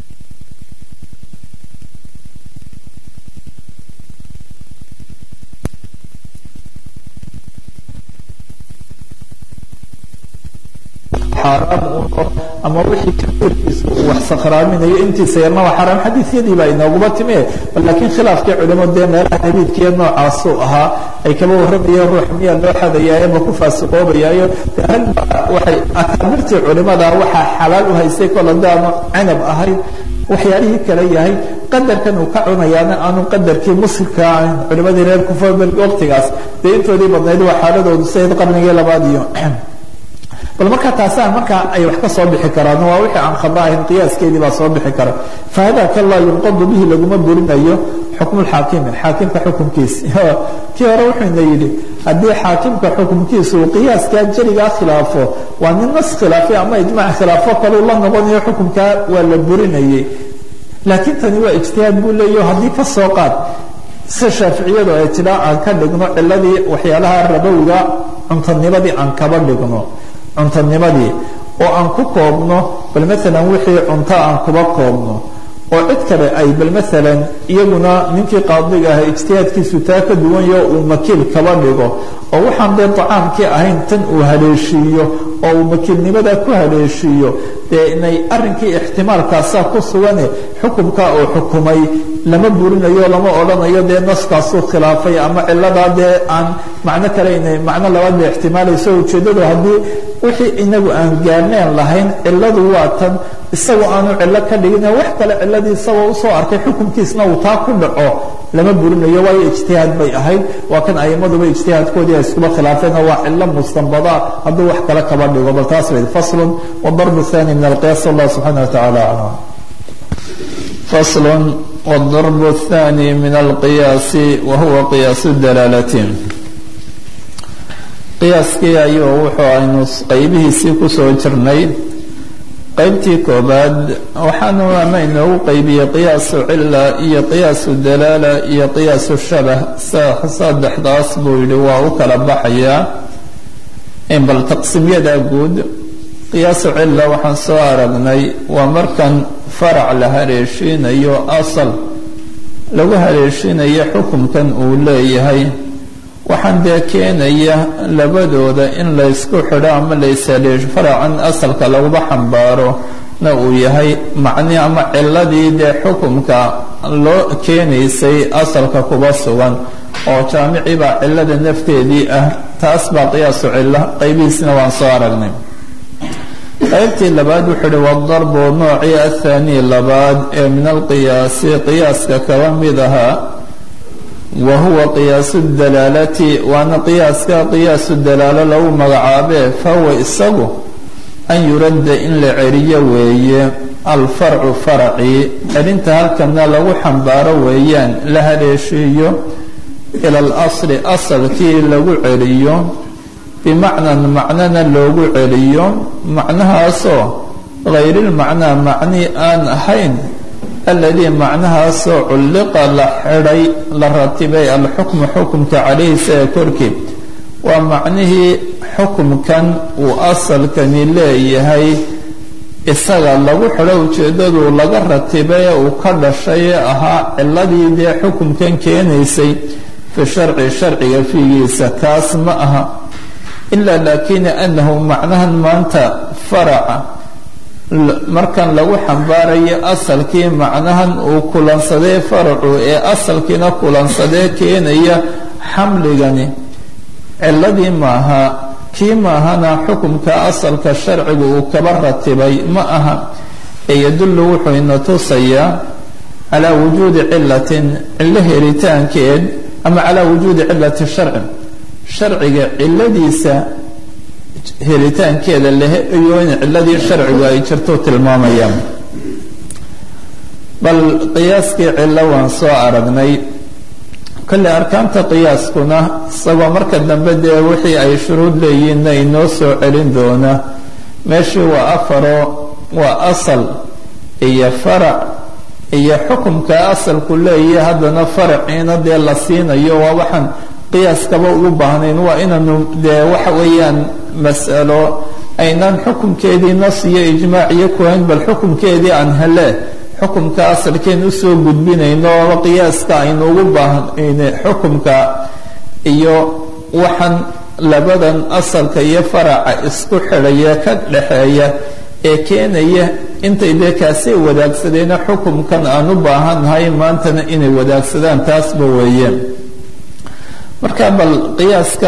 [SPEAKER 1] ama wixii kairkiisa uu wax sakraaminayo intiisa yarna waa xaraam xadiisyadii baa inooguba timi laakiin khilaafkii culimo dee meelaha nebiidkiiyo noocaasuu ahaa ay kaba warramayeen ruux miyaa loo xadayaayo ma ku faasiqoobayaayo waxay akaabirtii culimada waxaa xalaal u haystay kol haddaanu canab ahayn waxyaalihii kale yahay qadarkan uu ka cunayaana aanu qadarkii muskirka ahayn culimadii reer kufa waqtigaas dee intoodii badnayd waa xaaladoodu sayid qarnigii labaad iyo bal markaa taasaa markaa ay wax ka soo bixi karaan waa wixii aan khamro ahayn qiyaaskeedii baa soo bixi kara fahada kalaa yunqadu bihi laguma burinayo xukmu lxaakimi xaakimka xukumkiisi kii hore wuxuuna yidhi haddii xaakimka xukumkiisa uu qiyaaskaa jeligaa khilaafo waa nin nas khilaafay ama ijmac khilaafo kaleu la noqonayo xukumkaa waa la burinayay laakiin tani waa ijtihaad buu leeyaho haddii ka soo qaad sida shaaficiyadu ay tidhaa aan ka dhigno ciladii waxyaalaha rabowiga cuntanimadii aan kaba dhigno cuntanimadii oo aan ku koobno bal maalan wixii cunto aan kuba koobno oo cid kale ay bal maalan iyaguna ninkii qaadiga ah ijtihaadkiisu taa ka duwanyaho uu makiil kaba dhigo oo waxaan dee tacaamkii ahayn tan uu haleeshiiyo oo uu makiilnimada ku haleeshiiyo dee inay arrinkii ixtimaalkaasaa ku sugane xukumkaa uu xukumay lama burinayo lama odhanayo dee naskaasuu khilaafay ama ciladaa dee aan macno kale inay macno labaad ba ixtimaalayso ujeeddadu haddii wixii inagu aan gaarneen lahayn ciladu waa tan isagoo aanu cillo ka dhigin wax kale ciladii isagoo usoo arkay xukumkiisna uu taa ku dhaco lama burinayo waayo ijtihaad bay ahayd waa kan aimaduba ijtihaadkoodii ay iskuba khilaafeen waa cilo mustanbada hadduu wax kale kaba dhigo bal taas bay faslun wadarbu thani min alqiyaas allah subxaana wa tacaala aclam faslun والضرب الثاني من القياس وهو قياس الدلالة قيaaskii ayuu wuxuu aynu qaybihiisii kusoo jirnay qaybtii koobaad waxaanu ama inoogu qaybiyey qiyaasu cila iyo qiyaasu dalaala iyo qiyaasu shabah saddexdaas buu yihi waa u kala baxayaa bal taqsimyada guud qiyaasu cila waxaan soo aragnay waa markan farac la haleeshiinayo asal lagu haleeshiinayo xukumkan uu leeyahay waxaan dee keenaya labadooda in laysku xidho ama layshaleesho faracan asalka laguba xambaaro na uu yahay macni ama ciladii dee xukumka loo keenaysay asalka kuba sugan oo jaamicii baa cilada nafteedii ah taas baa qiyaasu cilo qaybihiisna waan soo aragnay qaybtii labaad wuxuu uhi wadarbu noocii athani labaad ee min alqiyaasi qiyaaska kaba mid ahaa wahuwa qiyaasu dalaalati waana qiyaaska qiyaasu dalaalo lagu magacaabee fahuwa isagu an yuradda in la celiyo weeye alfarcu farci celinta halkana lagu xambaaro weeyaan la haleeshiiyo ila alasli asalkii lagu celiyo bimacnan macnana loogu celiyo macnahaasoo hayrilmacnaa macnii aan ahayn aladii macnahaasoo culliqa la xidhay la ratibay alxukmu xukumka calayhi isaga korkii waa macnihii xukumkan uu asalkani leeyahay isaga lagu xidho ujeeddaduu laga ratibay uu ka dhashay ahaa ciladii dee xukumkan keenaysay fi sharci sharciga fiigiisa kaas ma aha ilaa laakina annahu macnahan maanta faraca markan lagu xambaarayo asalkii macnahan uu kulansadee faracu ee asalkiina kulansadee keenaya xamligani ciladii maaha kii maahana xukumka asalka sharcigu uu kaba ratibay ma aha ee yadullu wuxuu ina tusayaa calaa wujuudi cilatin cilo helitaankeed ama calaa wujuudi cilati sharci sharciga ciladiisa helitaankeeda la helayo in ciladii sharcigu ay jirto tilmaamayaan bal qiyaaskii cilo waan soo aragnay kolley arkaanta qiyaaskuna isagoo marka dambe dee wixii ay shuruud leeyihiinna inoo soo celin doona meeshii waa afaro waa asal iyo farac iyo xukumka asalku leeyahay haddana faraciina dee la siinayo waa waxaan qiyaaskaba ugu baahnayn waa inaanu dee waxa weeyaan mas'alo aynaan xukumkeedii nas iyo ijmaac iyo kuhayn bal xukumkeedii aan hele xukumka asalkeen usoo gudbinayno oba qiyaaska aynu ugu baahnayne xukumka iyo waxaan labadan asalka iyo faraca isku xidhaya ka dhexeeya ee keenaya intay dee kaasay wadaagsadeena xukumkan aan u baahannahay maantana inay wadaagsadaan taasba weeyeen marka bal qiyaaska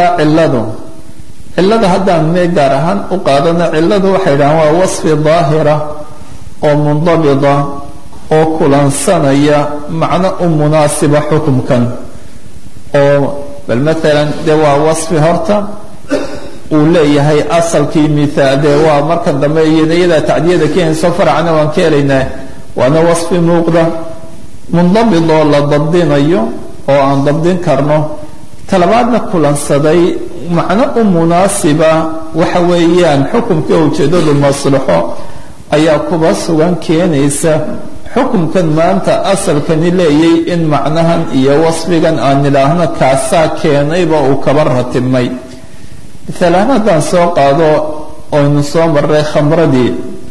[SPEAKER 1] cilada haddaan mee gaar ahaan u qaadana ciladu waxay dhahaan waa wasfi daahira oo mundabita oo kulansanaya macno u munaasiba xukumkan oo bal maalan dee waa wasfi horta uu leeyahay asalkii mithaal dee waa marka dambe iyada tacdiyada keenayso faracna waan ka helaynaa waana wasfi muuqda mundabit oo la dabdinayo oo aan dabdin karno talabaadna kulansaday macno u munaasiba waxa weeyaan xukumka ujeedadu maslaxo ayaa kuba sugan keenaysa xukumkan maanta asalkani leeyay in macnahan iyo wasfigan aan nidhaahno kaasaa keenayba uu kaba ratibmay maalan haddaan soo qaado oynu soo marray khamradii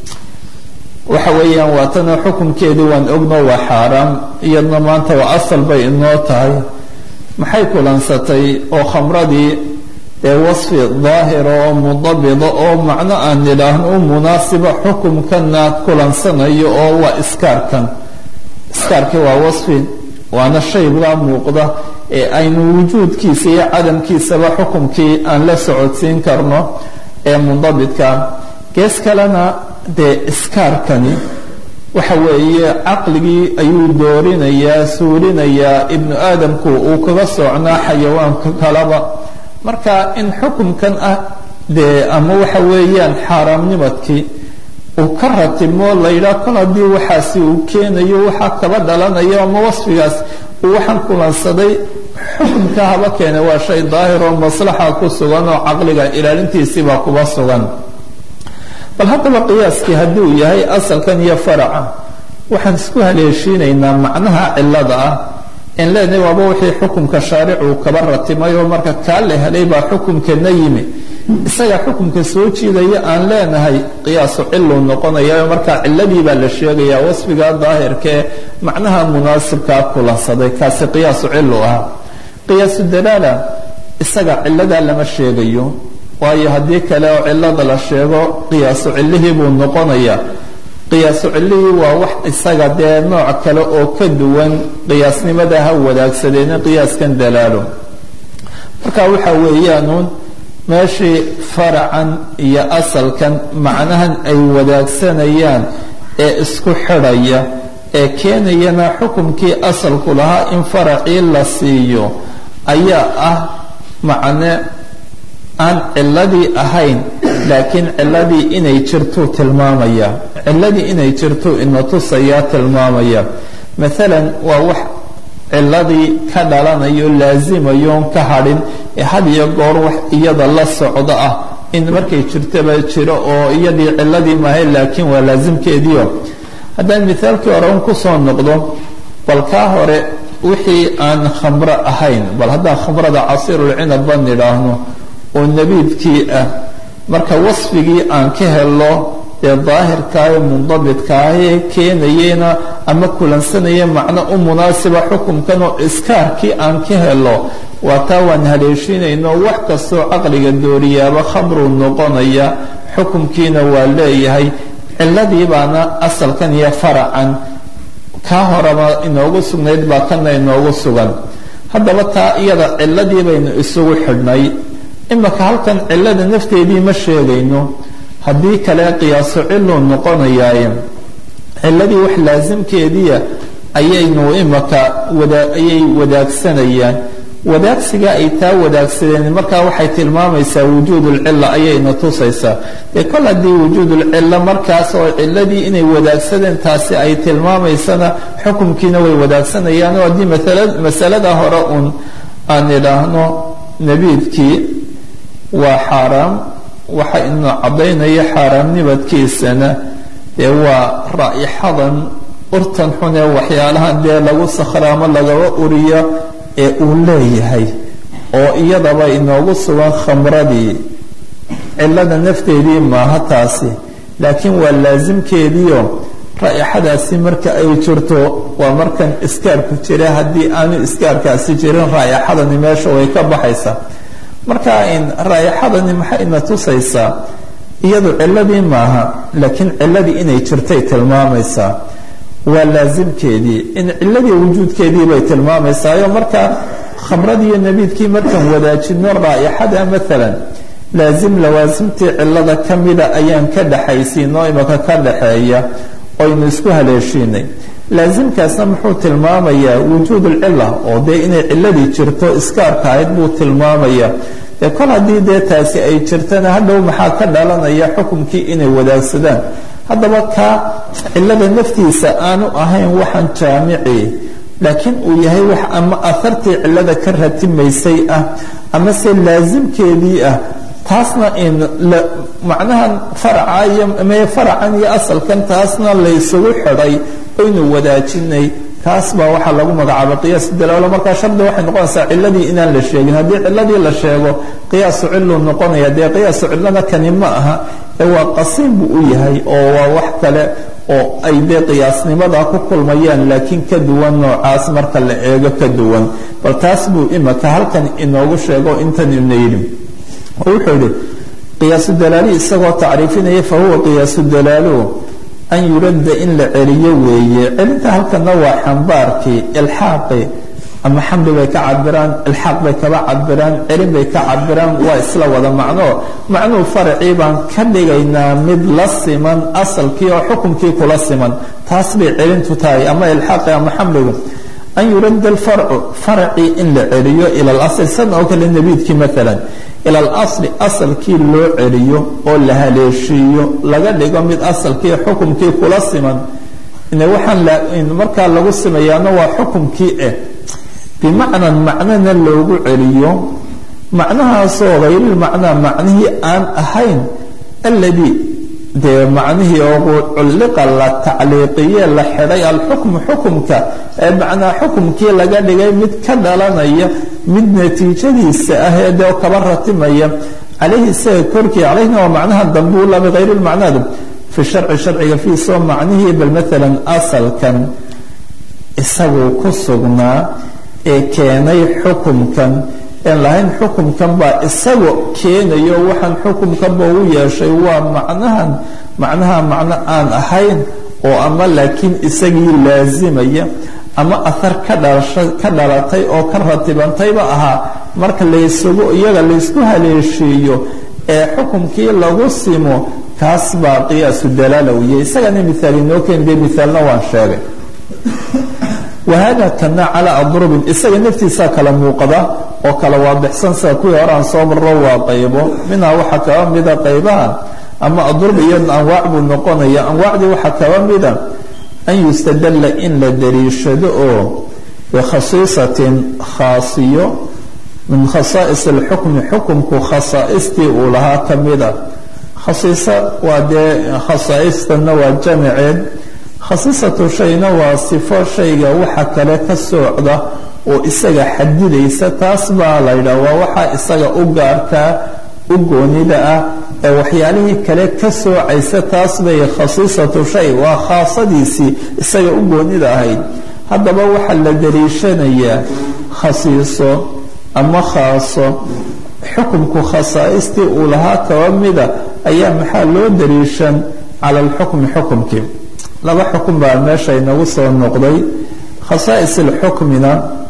[SPEAKER 1] waxa weeyaan waatana xukumkeedii waan ogno waa xaaraam iyadna maanta waa asal bay inoo tahay maxay kulansatay oo khamradii dee wasfi daahira oo mudabita oo macno aan nidhaahno u munaasiba xukumkana kulansanayo oo waa iskaarkii waa wasfi waana shaygaa muuqda ee aynu wujuudkiisa iyo cadamkiisaba xukumkii aan la socodsiin karno ee mundabitka gees kalena dee iskaarkani waxa weeye caqligii ayuu doorinayaa suulinayaa ibnu aadamku uu kaga socnaa xayawaanka kalaba marka in xukumkan ah dee ama waxa weeyaan xaaraamnimadkii uu ka ratibmo la yidhaah kol haddii waxaasi uu keenayo waxaa kaba dhalanayo ama wasfigaas uu waxaan kulansaday xukumka haba keena waa shay daahir oo maslaxa ku sugan oo caqliga ilaalintiisiibaa kuba sugan bal haddaba qiyaaskii haddii uu yahay asalkan iyo faraca waxaan isku haleeshiinaynaa macnaha cilada ah in leenahay waaba wixii xukumka shaaricu kaba ratimay oo marka kaa la helay baa xukumkana yimi isaga xukumka soo jiidaya aan leenahay qiyaasu ciluu noqonaya markaa ciladii baa la sheegaya wasfiga daahirkee macnaha munaasibkaa kulansaday kaasi qiyaasu cilu ah qiyaasu dalaala isaga ciladaa lama sheegayo waayo haddii kale oo cilada la sheego qiyaasu cilihii buu noqonaya qiyaasu cilihii waa wax isaga dee nooc kale oo ka duwan qiyaasnimada ha wadaagsadeena qiyaaskan dalaalo marka waxa weeyaanuun meeshii faracan iyo asalkan macnahan ay wadaagsanayaan ee isku xidhaya ee keenayana xukumkii asalku lahaa in faracii la siiyo ayaa ah macne aan ciladii ahayn laakiin ciladii inay jirto tilmaamaya ciladii inay jirto ina tusayaa tilmaamaya maalan waa wax ciladii ka dhalanayo laazimayoon ka hadhin ee had iyo goor wax iyada la socdo ah in markay jirtaba jiro oo iyadii ciladii maahay laakiin waa laasimkeediio haddaan mithaalkii hore un kusoo noqdo bal kaa hore wixii aan khamro ahayn bal haddaan khamrada casiirulcinabba nidhaahno oo nabiidkii ah marka wasfigii aan ka helo ee daahirkaayo mundabidkaahee keenayena ama kulansanaya macno u munaasiba xukumkan oo iskaarkii aan ka helo waa taa waan haleeshinayno wax kastoo caqliga dooriyaaba khamruu noqonaya xukumkiina waa leeyahay ciladii baana asalkan iyo faracan kaa horeba inoogu sugnayd baa kana inoogu sugan haddaba taa iyada ciladii baynu isugu xidhnay imaka halkan cilada nafteedii ma sheegayno haddii kale qiyaaso ciluu noqonayaaye ciladii wax laasimkeediia ayaynu imaka ayay wadaagsanayaan wadaagsiga ay taa wadaagsadeen markaa waxay tilmaamaysaa wujuudulcila ayayna tusaysaa dee kol haddii wujuudulcila markaas oo ciladii inay wadaagsadeen taasi ay tilmaamaysana xukumkiina way wadaagsanayaan oo haddii masalada hore un aan idhaahno nabiidkii waa xaaraam waxa inu caddaynaya xaaraamnimidkiisana dee waa raa'ixadan urtan xun ee waxyaalahan dee lagu sakhraamo lagaba uriyo ee uu leeyahay oo iyadaba inoogu sugan khamradii cilada nafteedii maaha taasi laakiin waa laasimkeediio raa'ixadaasi marka ay jirto waa markan iskaarku jira haddii aanu iskaarkaasi jirin raa'ixadani meesha way ka baxaysaa marka raa'ixadani maxay ina tusaysaa iyadu ciladii maaha laakiin ciladii inay jirtay tilmaamaysaa waa laasimkeedii in ciladii wujuudkeedii bay tilmaamaysaao marka khamradii iyo nabiidkii markaan wadaajino raa'ixada maalan laasim lawaasimtii cilada ka mida ayaan ka dhaxaysiinoo imaka ka dhaxeeya oynu isku haleeshiinay laasimkaasna muxuu tilmaamayaa wujuudulcila oo dee inay ciladii jirto iskaarka ahayd buu tilmaamaya dee kol haddii dee taasi ay jirtana hadhow maxaa ka dhalanaya xukumkii inay wadaagsadaan haddaba kaa cilada naftiisa aanu ahayn waxaan jaamici laakiin uu yahay wax ama ahartii cilada ka ratimaysay ah ama se laasimkeedii ah taasna macnahan faracan iyo asalkan taasna laysugu xidhay oynu wadaajinay kaas baa waxaa lagu magacaabay qiyaas dalaalo markaa shardi waxay noqonaysaa ciladii inaan la sheegin haddii ciladii la sheego qiyaasu ciluu noqonaya dee qiyaasu cilana kani ma aha ee waa qasiim buu u yahay oo waa wax kale oo ay dee qiyaasnimada ku kulmayaan laakiin ka duwan noocaas marka la eego ka duwan bal taas buu imaka halkan inoogu sheego intan ina yidhi wuxuu yidhi qiyaasu dalaali isagoo tacriifinaya fa huwa qiyaasu dalaalu an yuradda in la celiyo weeye celinta halkana waa xambaarkii ilxaaqi ama xamli bay ka cabiraan ilxaaq bay kaba cabiraan celin bay ka cabiraan waa isla wada macnuu farcii baan ka dhigaynaa mid la siman asalkii oo xukumkii kula siman taas bay celintu tahay ama ilxaaqi ama xamligu an yuradda alfarcu farcii in la celiyo ila alasl san oo kale nabiidkii maalan ila alasli asalkii loo celiyo oo la haleeshiiyo laga dhigo mid asalkii xukumkii kula siman waxaan markaa lagu simayaana waa xukumkii ah bimacnan macnana loogu celiyo macnahaasoo hayrilmacnaa macnihii aan ahayn alladii dee macnihii oo culliqa la tacliiqiye la xidhay alxukmu xukumka ee macnaa xukumkii laga dhigay mid ka dhalanaya mid natiijadiisa ah ee dee kaba ratimaya calayhi isaga korkii calayhina waa macnaha dambuula bikayri lmacnaadu fi sharci sharciga fiisoo macnihii bal maalan asalkan isaguu ku sugnaa ee keenay xukumkan en lahayn xukumkan baa isagoo keenayo waxaan xukumkanba u yeeshay waa macnaha macno aan ahayn oo ama laakiin isagii laasimaya ama ahar ka dhalatay oo ka ratibantayba ahaa marka iyaga laysku haleeshiiyo ee xukumkii lagu simo kaas baa qiyaasu dalaala wiye isagana miaal inoo keende miaalna waan sheegay wahada kana calaa adrubin isaga naftiisaa kala muuqada oo kala waadixsan sida kuwii hore aan soo marro waa qaybo minhaa waxaa kaba mida qaybaha ama adrub iyo anwaac buu noqonaya anwaacdii waxaa kaba mida an yustadalla in la dariishado oo bikhasiisatin khaasiyo min khasaa'is alxukmi xukumku khasaa'istii uu lahaa ka mida khasiisa waa dee khasaa'istanna waa jamaceed khasiisatu shayna waa sifo shayga waxa kale ka socda oo isaga xadidaysa taas baa la yidhaha waa waxaa isaga u gaarkaa u goonida ah ee waxyaalihii kale ka soocaysa taas bay khasiisatu shay waa khaasadiisii isaga u goonida ahayd haddaba waxaa la dariishanayaa khasiiso ama khaaso xukumku khasaa'istii uu lahaa kaba mida ayaa maxaa loo dariishan cala alxukmi xukumkii laba xukun baa meesha inagu soo noqday khasaa'is alxukmina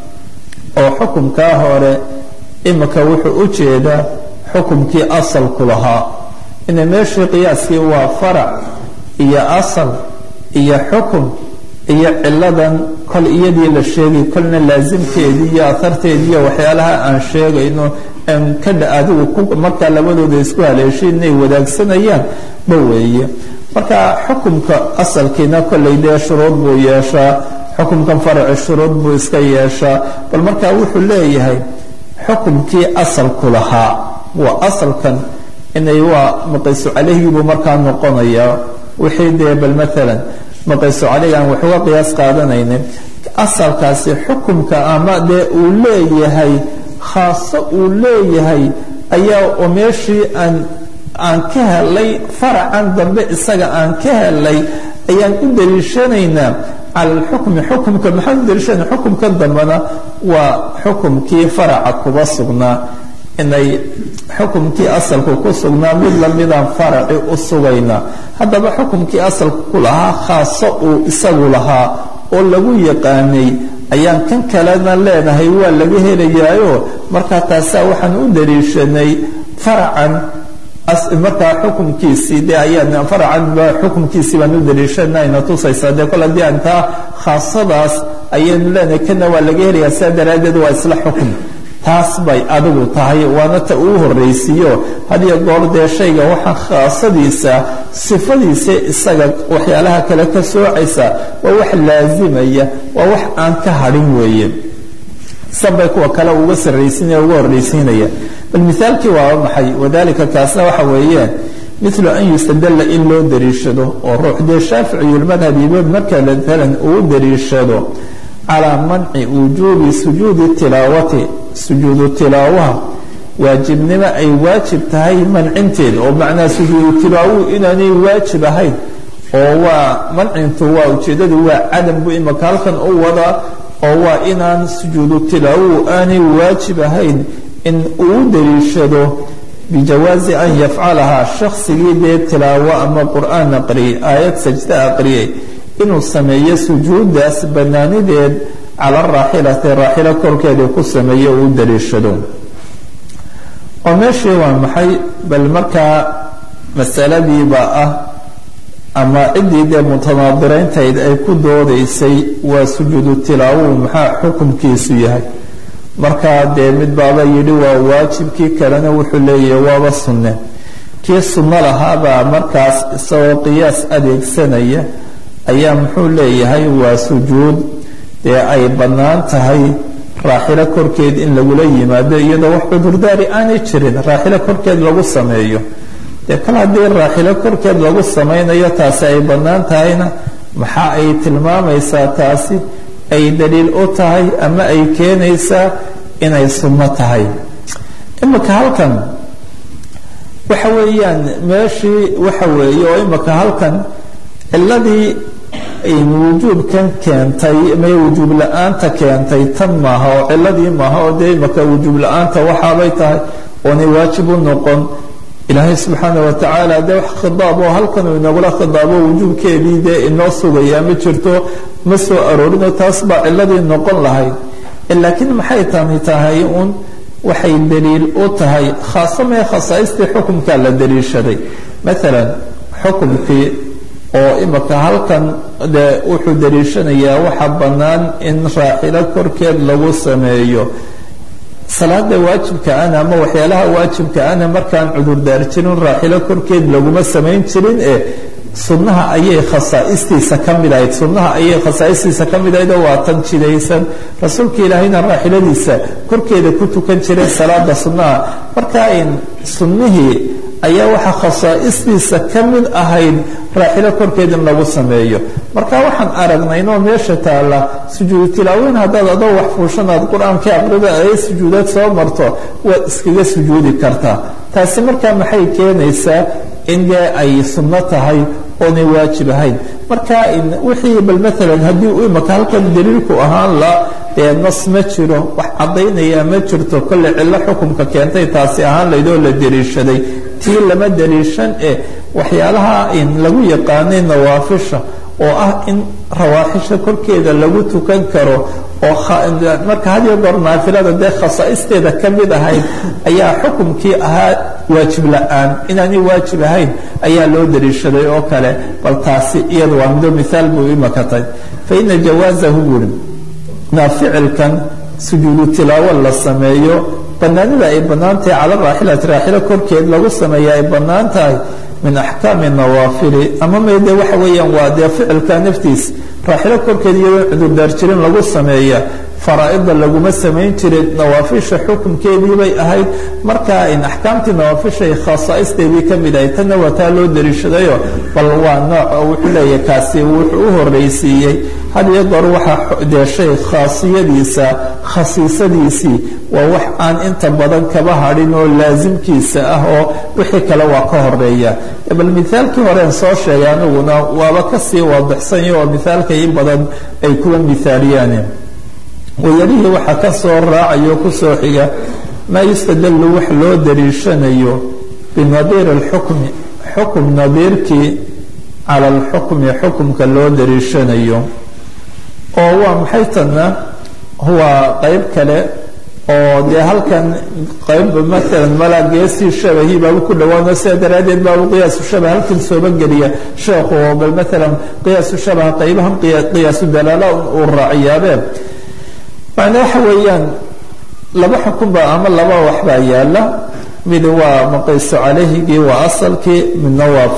[SPEAKER 1] oo xukumkaa hore imika wuxuu u jeedaa xukumkii asalku lahaa ina meeshii qiyaaskii waa farac iyo asal iyo xukum iyo ciladan kol iyadii la sheegay kolna laasimkeedii iyo aharteedii iyo waxyaalaha aan sheegayno kadha adigu markaa labadooda isku haleeshay inay wadaagsanayaan ba weeye marka xukumka asalkiina kollay dee shuruud buu yeeshaa xukumkan faraci shuruud buu iska yeeshaa bal markaa wuxuu leeyahay xukumkii asalku lahaa waa asalkan inay waa maqaysu calayhibuu markaa noqonayaa wixii dee bal maalan maqaysu calayhi aan wax uga qiyaas qaadanaynin asalkaasi xukumka ama dee uu leeyahay khaaso uu leeyahay ayaa oo meeshii aan ka helay faracan dambe isaga aan ka helay ayaan u daliishanaynaa cala alxukmi xukumka maxaan u daliishanayna xukumka dambena waa xukumkii faraca kuba sugnaa inay xukumkii asalku ku sugnaa mid lamidaan faraci u sugaynaa haddaba xukumkii asalku ku lahaa khaaso uu isagu lahaa oo lagu yaqaanay ayaan kan kalena leenahay waa laga helayaayo markaa taasaa waxaan u daliishanay faracan markaa xukumkiisii de ayaan faracan xukumkiisii baan u daliishanayna tusaysaa dee kol haddii aan taa khaasadaas ayaynu leenahay kana waa laga helayaa saa daraaddeed waa isla xukum taas bay adigu tahay waana ta uu horraysiiyo hadiyo goor dee shayga waxaa khaasadiisa sifadiisa isaga waxyaalaha kale ka soocaysa waa wax laasimaya waa wax aan ka hadhin weeye sanbay kuwa kale uga sarraysiinaya uga horraysiinaya bal mithaalkii waa maxay wadalika kaasna waxa weeyaan mithlu an yustadalla in loo dariishado oo ruux dee shaaficiyulmadhabibood marka maalan uu dariishado calaa manci wujuubi sujuudi tilaawati sujuudu tilaawaha waajibnimo ay waajib tahay mancinteed oo macnaa sujuudu tilaawuhu inaanay waajib ahayn oo waa mancintu waa ujeedadu waa cadam buu imaka halkan u wadaa oo waa inaan sujuudu tilaawuhu aanay waajib ahayn in uu daliishado bijawaazi an yafcalahaa shaksigii dee tilaawo ama qur'aan aqriyay aayad sajda aqriyay inuu sameeyo sujuudaas banaanideed cala araaxilati raaxilo korkeeda ku sameeyo uu daliishado oo meeshii waa maxay bal markaa masaladiibaa ah ama ciddii dee mutanaadirayntayd ay ku doodaysay waa sujuudu tilaawuhu maxaa xukumkiisu yahay markaa dee mid baaba yidhi waa waajibkii kalena wuxuu leeyahay waaba sunne kii sunno lahaabaa markaas isagoo qiyaas adeegsanaya ayaa muxuu leeyahay waa sujuud dee ay bannaan tahay raaxilo korkeed in lagula yimaado iyadoo wax cudurdaari aanay jirin raaxilo korkeed lagu sameeyo dee kal haddii raaxilo korkeed lagu samaynayo taasi ay bannaan tahayna maxaa ay tilmaamaysaa taasi ay daliil u tahay ama ay keenaysaa inay sunno tahay imika halkan waxa weeyaan meeshii waxa weeye oo imika halkan ciladii wujuubkan keentay ama wujuub la-aanta keentay tan maaha oo ciladii maaha oo dee imika wujuub la-aanta waxaabay tahay oonay waajib u noqon ilaahay subxaana watacaala dee wax khidaab oo halkan uu inagula khidaabo wujuubkeedii dee inoo sugayaa ma jirto ma soo aroorinoo taas baa ciladii noqon lahayd laakiin maxay tani tahay uun waxay daliil u tahay khaaso mee khasaaistii xukumkaa la daliishaday maalan xukumkii oo imaka halkan de wuxuu dariishanayaa waxa bannaan in raaxilo korkeed lagu sameeyo salaada waajibka ana ama waxyaalaha waajibka ana markaan cudurdaar jirin raaxilo korkeed laguma samayn jirin sunnaha ayay khasaa'istiisa ka mid ahayd sunnaha ayay khasaa'istiisa ka mid ahayd oo waa tan jidaysan rasuulka ilaahayna raaxiladiisa korkeeda ku tukan jiray salaada sunnaha markaa in sunnihii ayaa waxaa khasaa'istiisa ka mid ahayd raaxilo korkeed in lagu sameeyo marka waxaan aragnaynoo meesha taalla sujuudu tilaaweyn haddaad adoo wax fuushanaad qur-aanka aqrida ay sujuudaad soo marto waad iskaga sujuudi kartaa taasi markaa maxay keenaysaa in dee ay sunno tahay oonay waajib ahayn marka wixii bal maalan haddii u imaka halkan daliilku ahaan la nas ma jiro wax caddaynaya ma jirto kolle cillo xukumka keentay taasi ahaan laydoo la daliishaday tii lama daliishan waxyaalaha in lagu yaqaanay nawaafisha oo ah in rawaaxisha korkeeda lagu tukan karo oo marka had iyo goor naafilada dee khasaa'isteeda ka mid ahayd ayaa xukumkii ahaa waajib la-aan inaanay waajib ahayn ayaa loo daliishaday oo kale bal taasi iyada waa mido miaal buu imakatay fa ina jawaazahu buuri naa ficilkan sujuudu tilaawo la sameeyo banaanida ay bannaan tahay cala raaxilati raaxilo korkeed lagu sameeya ay bannaan tahay min axkaami nawaafili ama made waxa weeyaan waa dee ficilka naftiis raaxilo korkeed iyadoo cudurdaar jirin lagu sameeya faraa'ida laguma samayn jirin nawaafisha xukunkeedii bay ahayd markaa in axkaamtii nawaafishay khasaa'isteedii ka mid ahayd tanna waa taa loo dariishadayo bal waa nooc oo wuxuu leeyahay kaasi wuxuu u horraysiiyey had iyo goor waxaa dee shay khaasiyadiisa khasiisadiisii waa wax aan inta badan kaba hadhin oo laasimkiisa ah oo wixii kale waa ka horeeya bal mithaalkii horeen soo sheegay aniguna waaba kasii waadixsanya oo mithaalka in badan ay kuwa mithaaliyaan wayalihii waxaa ka soo raacayo kusoo xiga maa yustadallu wax loo dariishanayo binadiiri alxukmi xukum nadiirkii cala alxukmi xukumka loo dariishanayo oo waa maxay tanna huwa qayb kale oo dee halkan qayb maalan mala geesii shabahii baabu ku dhawaano sidaa daraaddeed baabu qiyaasu shabah halkan sooba geliya sheekhu oo bal maalan qiyaasu shabaha qaybahan qiyaasu dalaala uu raaciyaabeen macnaa waxa weeyaan laba xukunba ama laba waxbaa yaala mid waa maqayso calayhigii waa asalkii midna waa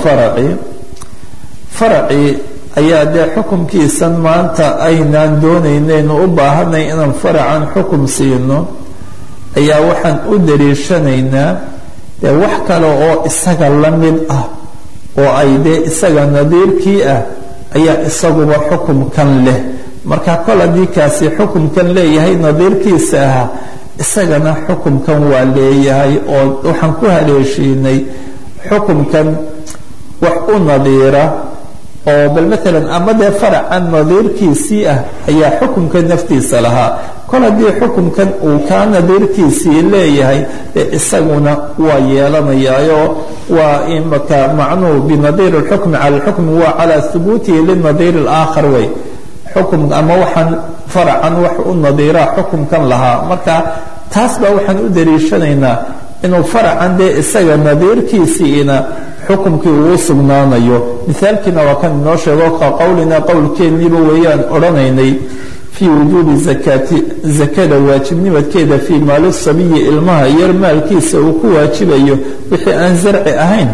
[SPEAKER 1] faracii ayaa dee xukumkiisan maanta aynaan doonaynaynu u baahanay inaan faracan xukum siino ayaa waxaan u dariishanaynaa dee wax kale oo isaga la mid ah oo ay dee isaga nadiirkii ah ayaa isaguba xukumkan leh marka kol haddii kaasi xukumkan leeyahay nadiirkiisa ahaa isagana xukumkan waa leeyahay oo waxaan ku haleeshiinay xukumkan wax u nadiira oo bal maalan ama dee faracan nadiirkiisii ah ayaa xukumka naftiisa lahaa kol haddii xukumkan uu kaa nadiirkiisii leeyahay dee isaguna waa yeelanayaayo waa imaka macnuu binadiir alxukmi cala alxukmi waa calaa hubuutihi linadiir alaakhar wey xukum ama waxaan faracan wax u nadiiraa xukumkan lahaa marka taas baa waxaan u dariishanaynaa inuu faracan dee isaga nadiirkiisiina xukumkii uu sugnaanayo mithaalkiina waa kan inoo sheego ka qowlina qowlkeenniiba weeyaan odhanaynay fii wujuubi zakaati zakada waajibnimadkeeda fii maali sabiyi ilmaha yar maalkiisa uu ku waajibayo wixii aan zarci ahayn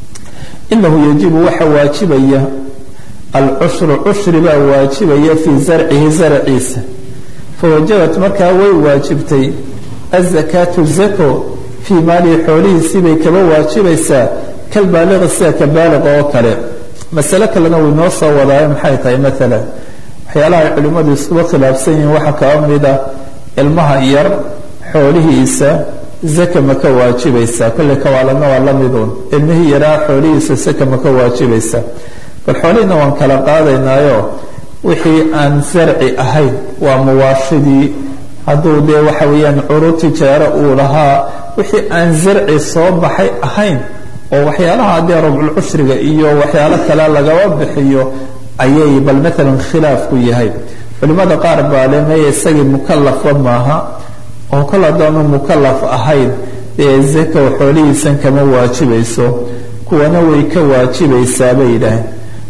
[SPEAKER 1] inahu yajibu waxa waajibaya alcushru cushri baa waajibaya fii zarcihi zarciisa fawajabat markaa way waajibtay azakaatu zako fii maalihi xoolihiisii bay kaba waajibaysaa kalbaaliqi sida ka baaliqa oo kale masale kalena way noo soo wadaayo maxay tahay maalan waxyaalaha ay culimmadu iskuba khilaafsan yihiin waxaa kaba mida ilmaha yar xoolihiisa zaka ma ka waajibaysaa kolley kawaalana waa la miduun ilmihii yaraa xoolihiisa zaka ma ka waajibaysaa bal xoolihiina waan kala qaadaynaayo wixii aan sarci ahayn waa muwaashidii hadduu dee waxa weeyaan curur tijaaro uu lahaa wixii aan zarci soo baxay ahayn oo waxyaalaha dee rabculcushriga iyo waxyaalo kale lagaba bixiyo ayay bal maalan khilaafku yahay culimmada qaar baa le maya isagii mukallafba maaha oo kol haddaanu mukallaf ahayn dee zaka xoolihiisan kama waajibayso kuwana way ka waajibaysaa bay yidhaaheen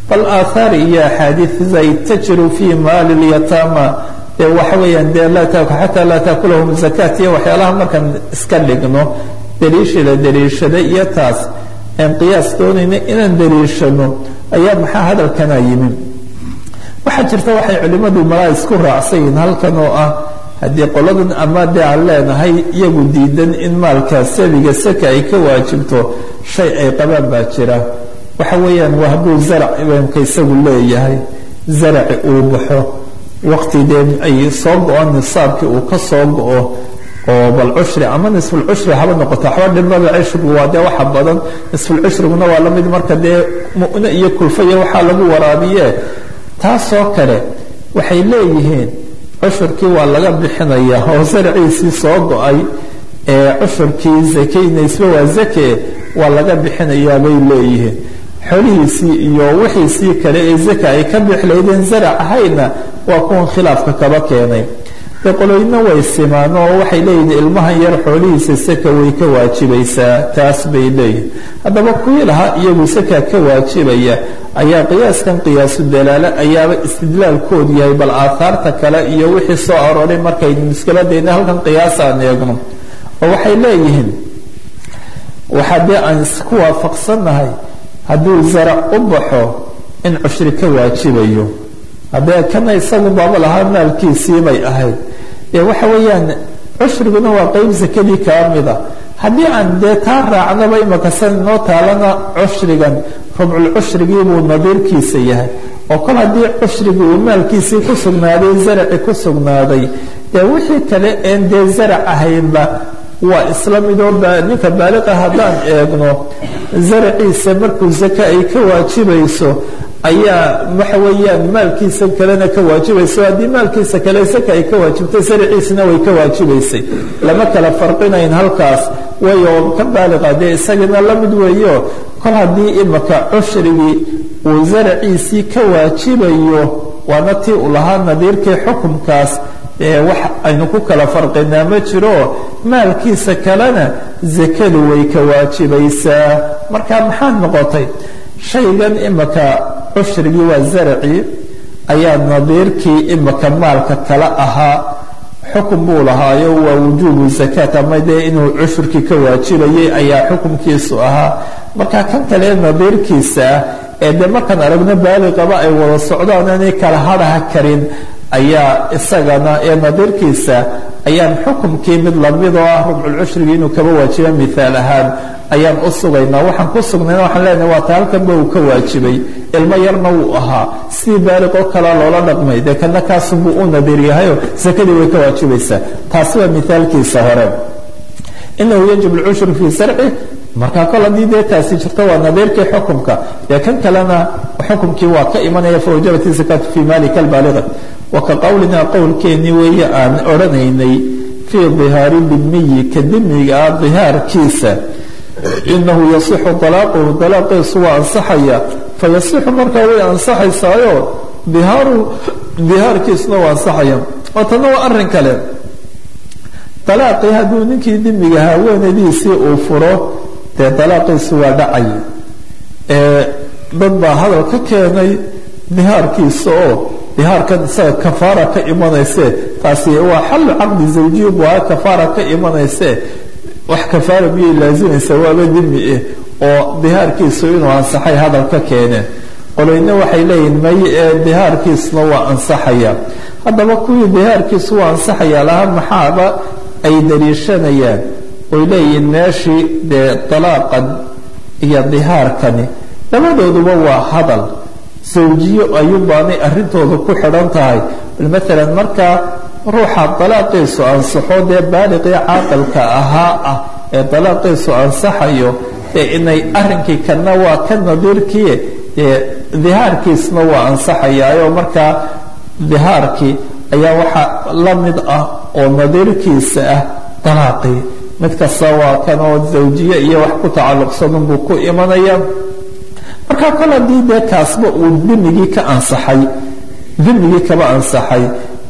[SPEAKER 1] bal aathaar iyo axaadiid ay tajiru fii maali lyataama dee waxa weeyaan dee xataa laa taakulahum zakaat iyo waxyaalaha markaan iska dhigno daliishii la daliishaday iyo taas aan qiyaas doonayna inaan daliishano ayaa maxaa hadalkana yimi waxaa jirta waxay culimmadu malaa isku raacsan yihiin halkan oo ah haddii qoladan ama dee aan leenahay iyagu diidan in maalka sabiga saka ay ka waajibto shay ay qabaan baa jira waxa weeyaan waa hadduu zarac imaamka isagu leeyahay zaraci uu baxo waqti dee ay soo go-on nisaabkii uu ka soo go-o oo bal cushri ama nisfulcushri haba noqoto waxba dhibada cushrigu waa dee waxa badan nisfulcushriguna waa lamid marka dee mu'no iyo kulfa iyo waxaa lagu waraabiye taasoo kale waxay leeyihiin cushurkii waa laga bixinaya oo zaraciisii soo go-ay ee cushurkii zakeyna isba waa zake waa laga bixinayaa bay leeyihiin xolihiisii iyo wixiisii kale ee zaka ay ka bixlaydeen zarac ahayna waa kuwan khilaafka kaba keenay dee qoloyna way simaan oo waxay leeyihiin ilmahan yar xoolihiisa saka way ka waajibaysaa taas bay leeyihin haddaba kuwii lahaa iyagu saka ka waajibaya ayaa qiyaaskan qiyaasu dalaalo ayaaba istidlaalkoodu yahay bal aathaarta kale iyo wixii soo arooray markaynu muskiladeyna halkan qiyaasaan eegno oo waxay leeyihiin waxaa dee aan isku waafaqsannahay hadduu zarac u baxo in cushri ka waajibayo haddee kana isagu baaba lahaa maalkiisii bay ahayd dee waxa weeyaan cushriguna waa qeyb sakadii kaa mida haddii aan dee taa raacnaba imaka san noo taalana cushrigan rubculcushrigii buu nadiirkiisa yahay oo kol haddii cushrigii uu maalkiisii ku sugnaaday zaraci ku sugnaaday dee wixii kale een dee zarac ahaynba waa isla midoo ninka baaliqa haddaan eegno zaraciisa markuu zaka ay ka waajibayso ayaa waxa weeyaan maalkiisa kalena ka waajibayso haddii maalkiisa kale zaka ay ka waajibtay zaraciisana way ka waajibaysay lama kala farqinayn halkaas wayo ka baaliqa dee isagana la mid weeyo kol haddii imaka cushrigii uu zaraciisii ka waajibayo waana tii u lahaa nadiirkii xukumkaas wax aynu ku kala farqinaa ma jiro maalkiisa kalena zakadu way ka waajibaysaa marka maxaa noqotay shaygan imaka cushrigii waa zaracii ayaa nadiirkii imaka maalka kala ahaa xukun buu lahaayo waa wujuubu zakaat ama dee inuu cushurkii ka waajibayay ayaa xukunkiisu ahaa marka kan kale nadiirkiisa ah ee dee markaan aragno baaliqaba ay wada socdaan inay kala hadhaha karin ayaa isagana ee nadiirkiisa ayaan xukumkii mid lamidoo ah rubculcushrigii inuu kaba waajiba miaal ahaan ayaan u sugaynaa waxaan ku sugnayna waxaan leenahay waa ta halkanba uu ka waajibay ilmo yarna wuu ahaa sidii baaliqoo kalea loola dhaqmay dee kana kaasunbuu u nadiir yahayo sakadii way ka waajibaysaa taasi waa miaalkiisa hore inahu yajib alcushru fii sarci markaa kol haddii dee taasi jirto waa nadiirkii xukumka dee kan kalena xukumkii waa ka imanaya fawajabat zakaatu fii maali kalbaaliqa waka qowlinaa qowlkeennii weeye aan odhanaynay fii dihaari dimiyi ka dimiga ah dihaarkiisa inahu yasixu dalaaquhu dalaaqiisu waa ansaxaya fayasixu markaa way ansaxaysaayo dihaarkiisuna waa ansaxaya oo tanna waa arrin kale dalaaqii hadduu ninkii dimiga haweenadiisii uu furo dee dalaaqiisu waa dhacay dad baa hadal ka keenay dihaarkiisa oo dihaarkan isaga kafaara ka imanayse taasi waa xallu caqdi zawjiya buu ahaa kafaara ka imanayse wax kafaara miyay laazimaysa waaba dimi eh oo dihaarkiisu inuu ansaxay hadal ka keeneen qoloyna waxay leeyihin may ee dihaarkiisuna waa ansaxaya haddaba kuwii dihaarkiisu waa ansaxaya laha maxaaba ay daliishanayaan oy leeyihiin meeshii dee dalaaqan iyo dihaarkani labadooduba waa hadal zawjiyo ayuunbaanay arrintooda ku xidhan tahay bal maalan markaa ruuxa dalaaqiisu ansaxo dee baaliqii caaqilka ahaa ah ee dalaaqiisu ansaxayo ee inay arrinkii kana waa ka nadiirkii dihaarkiisna waa ansaxayaayo markaa dihaarkii ayaa waxa la mid ah oo nadiirkiisa ah dalaaqii mid kasta waa kanoo zawjiye iyo wax ku tacalluqsanunbuu ku imanaya markaa kol haddii dee kaasba uu dimigii ka ansaxay dimigii kaba ansaxay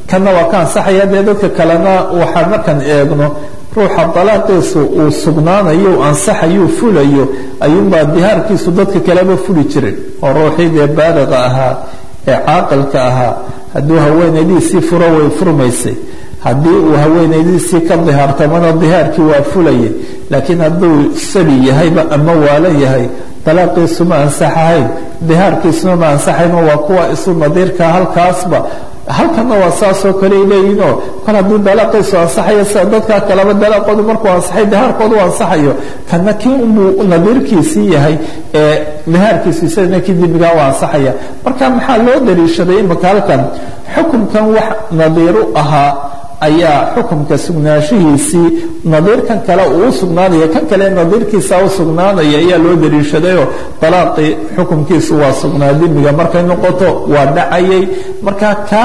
[SPEAKER 1] kana waa ka ansaxaya dee dadka kalena waxaan markaan eegno ruuxa dalaaqiisu uu sugnaanayo uu ansaxayo fulayo ayuunbaa dihaarkiisu dadka kaleba fuli jiray oo ruuxii dee baaliqa ahaa ee caaqilka ahaa hadduu haweenaydiisii furo way furmaysay haddii uu haweenaydiisii ka dihaartamana dihaarkii waa fulayay laakiin hadduu sabi yahayba ama waalan yahay dalaaqiisu ma ansaxahayn dihaarkiisuna ma ansaxayno waa kuwa isu nadiirka halkaasba halkana waa saasoo kale leeyihinoo kol haddii dalaaqiisu ansaxayo sida dadka kaleba dalaaqoodu markuu ansaxay dihaarkoodu ansaxayo kana kii unbuu nadiirkiisii yahay ee dihaarkiisu isagana kii dembigaa u ansaxaya marka maxaa loo daliishaday imika halkan xukunkan wax nadiiru ahaa ayaa xukunka sugnaanshihiisii nadiirkan kale uu sugnaanaya kan kale nadiirkiisa u sugnaanaya ayaa loo daliishadayoo dalaaqii xukunkiisu waa sugnaa dembiga markay noqoto waa dhacayay markaa ka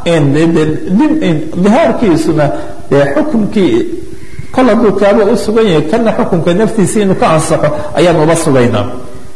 [SPEAKER 1] dihaarkiisuna dee xukunkii kol hadduu kaaba u sugan yahay kana xukunka naftiisii inuu ka ansaxo ayaan uba sugaynaa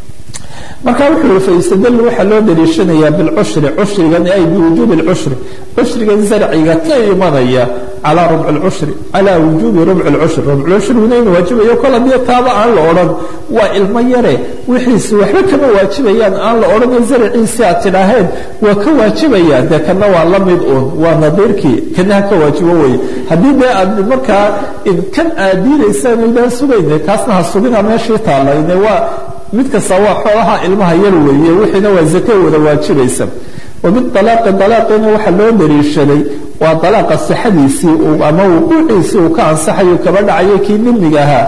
[SPEAKER 1] marka wuxuu yihi faistadl waxaa loo daliishanayaa bilcushri cushrigan ay biwujuubi lcushri cushrigan zarciga ka imanaya calaa rubci lcushri calaa wujuubi rubci lcushri rubculcushriguna inuu waajibayo kol haddii taaba aan la odhan waa ilmo yare wixiisi waxba kama waajibayaan aan la odhanoo zarciisi aad tidhaaheen waa ka waajibayaan dee kana waa la mid uun waa nadiirkii kana ha ka waajibo weye haddii dee aad markaa kan aad diidaysaan idaan sugayne kaasna ha sugina meeshii taalayne waa mid kasta waa xoolaha ilmaha yar weeye wixiina waa zaka wada waajibaysa wabidalaaqi dalaaqina waxaa loo daliishaday waa dalaaqa sixadiisii ama wuquuciisii uu ka ansaxayo kaba dhacayo kii dhimiga ahaa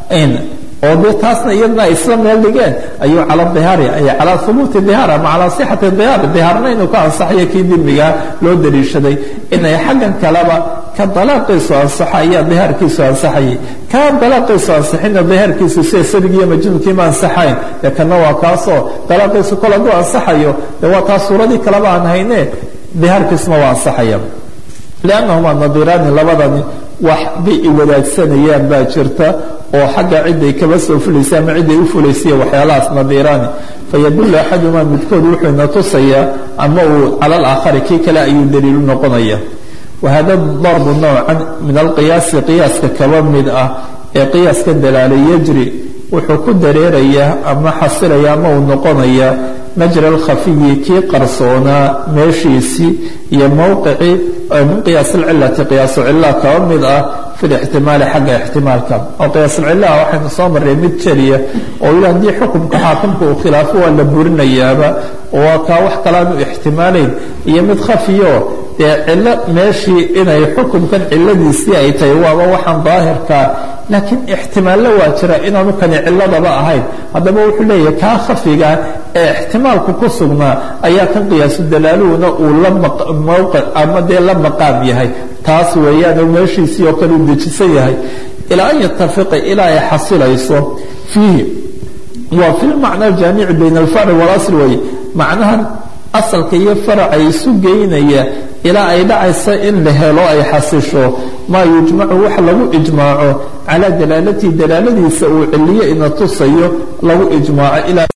[SPEAKER 1] oo dee taasna iyadna ay isla meel dhigeen ayuu cala dihaari ay calaa hubuuti dihaar ama calaa sixati dihaar dihaarna inuu ka ansaxayo kii dhimigaa loo daliishaday inay xaggan kaleba ka dalaaqiisu ansaxa ayaa dihaarkiisu ansaxayay ka dalaaqiisu ansaxina dihaarkiisu sida sabigiiyo majnuunkii ma ansaxayn dee kana waa kaasoo dalaaqiisu kol hadduu ansaxayo dee waa taas suuradii kaleba aan hayne dihaarkiisuna waa ansaxaya liannahumaa nadiraani labadani wax bay i wadaagsanayaan baa jirta oo xagga ciday kaba soo fulaysa ama ciday u fulaysiya waxyaalahaas nadiiraani fayadullu axadumaa midkood wuxuu ina tusayaa ama uu cala alaakhari kii kale ayuu daliilu noqonaya wahada darbu nowcan min alqiyaasi qiyaaska kaba mid ah ee qiyaaska dalaala yajri wuxuu ku dareerayaa ama xasilaya ama uu noqonayaa majra alkhafiyi kii qarsoonaa meeshiisii iyo mowqicii min qiyaas alcilati qiyaasu cillaa kaba mid ah fi lixtimaali xagga ixtimaalka oo qiyaasulcillaha waxaynu soo marray mid jeliya oo ila haddii xukumka xaakimka uu khilaafo waa la burinayaaba oo kaa wax kalaanu ixtimaalayn iyo mid khafiyo dee cillo meeshii inay xukumkan cilladiisii ay tahay waaba waxaan daahirkaa laakiin ixtimaallo waa jira inaanu kani cilladaba ahayn haddaba wuxuu leeyahay kaa khafiga ee ixtimaalku ku sugnaa ayaa kan qiyaasu dalaaluhuna uu la mowqic ama dee la maqaam yahay taas weeyaan meeshiisii oo kale uu dejisan yahay ilaa an yatafiqa ilaa ay xasilayso fiihi waa fi lmacna aljaamici bayna alfarci walasl weye macnahan asalka iyo faraca isu geynaya ilaa ay dhacaysa in la helo ay xasisho maa yujmacu wax lagu ijmaaco calaa dalaalatihi dalaaladiisa uu ciliyo ina tusayo lagu ijmaaco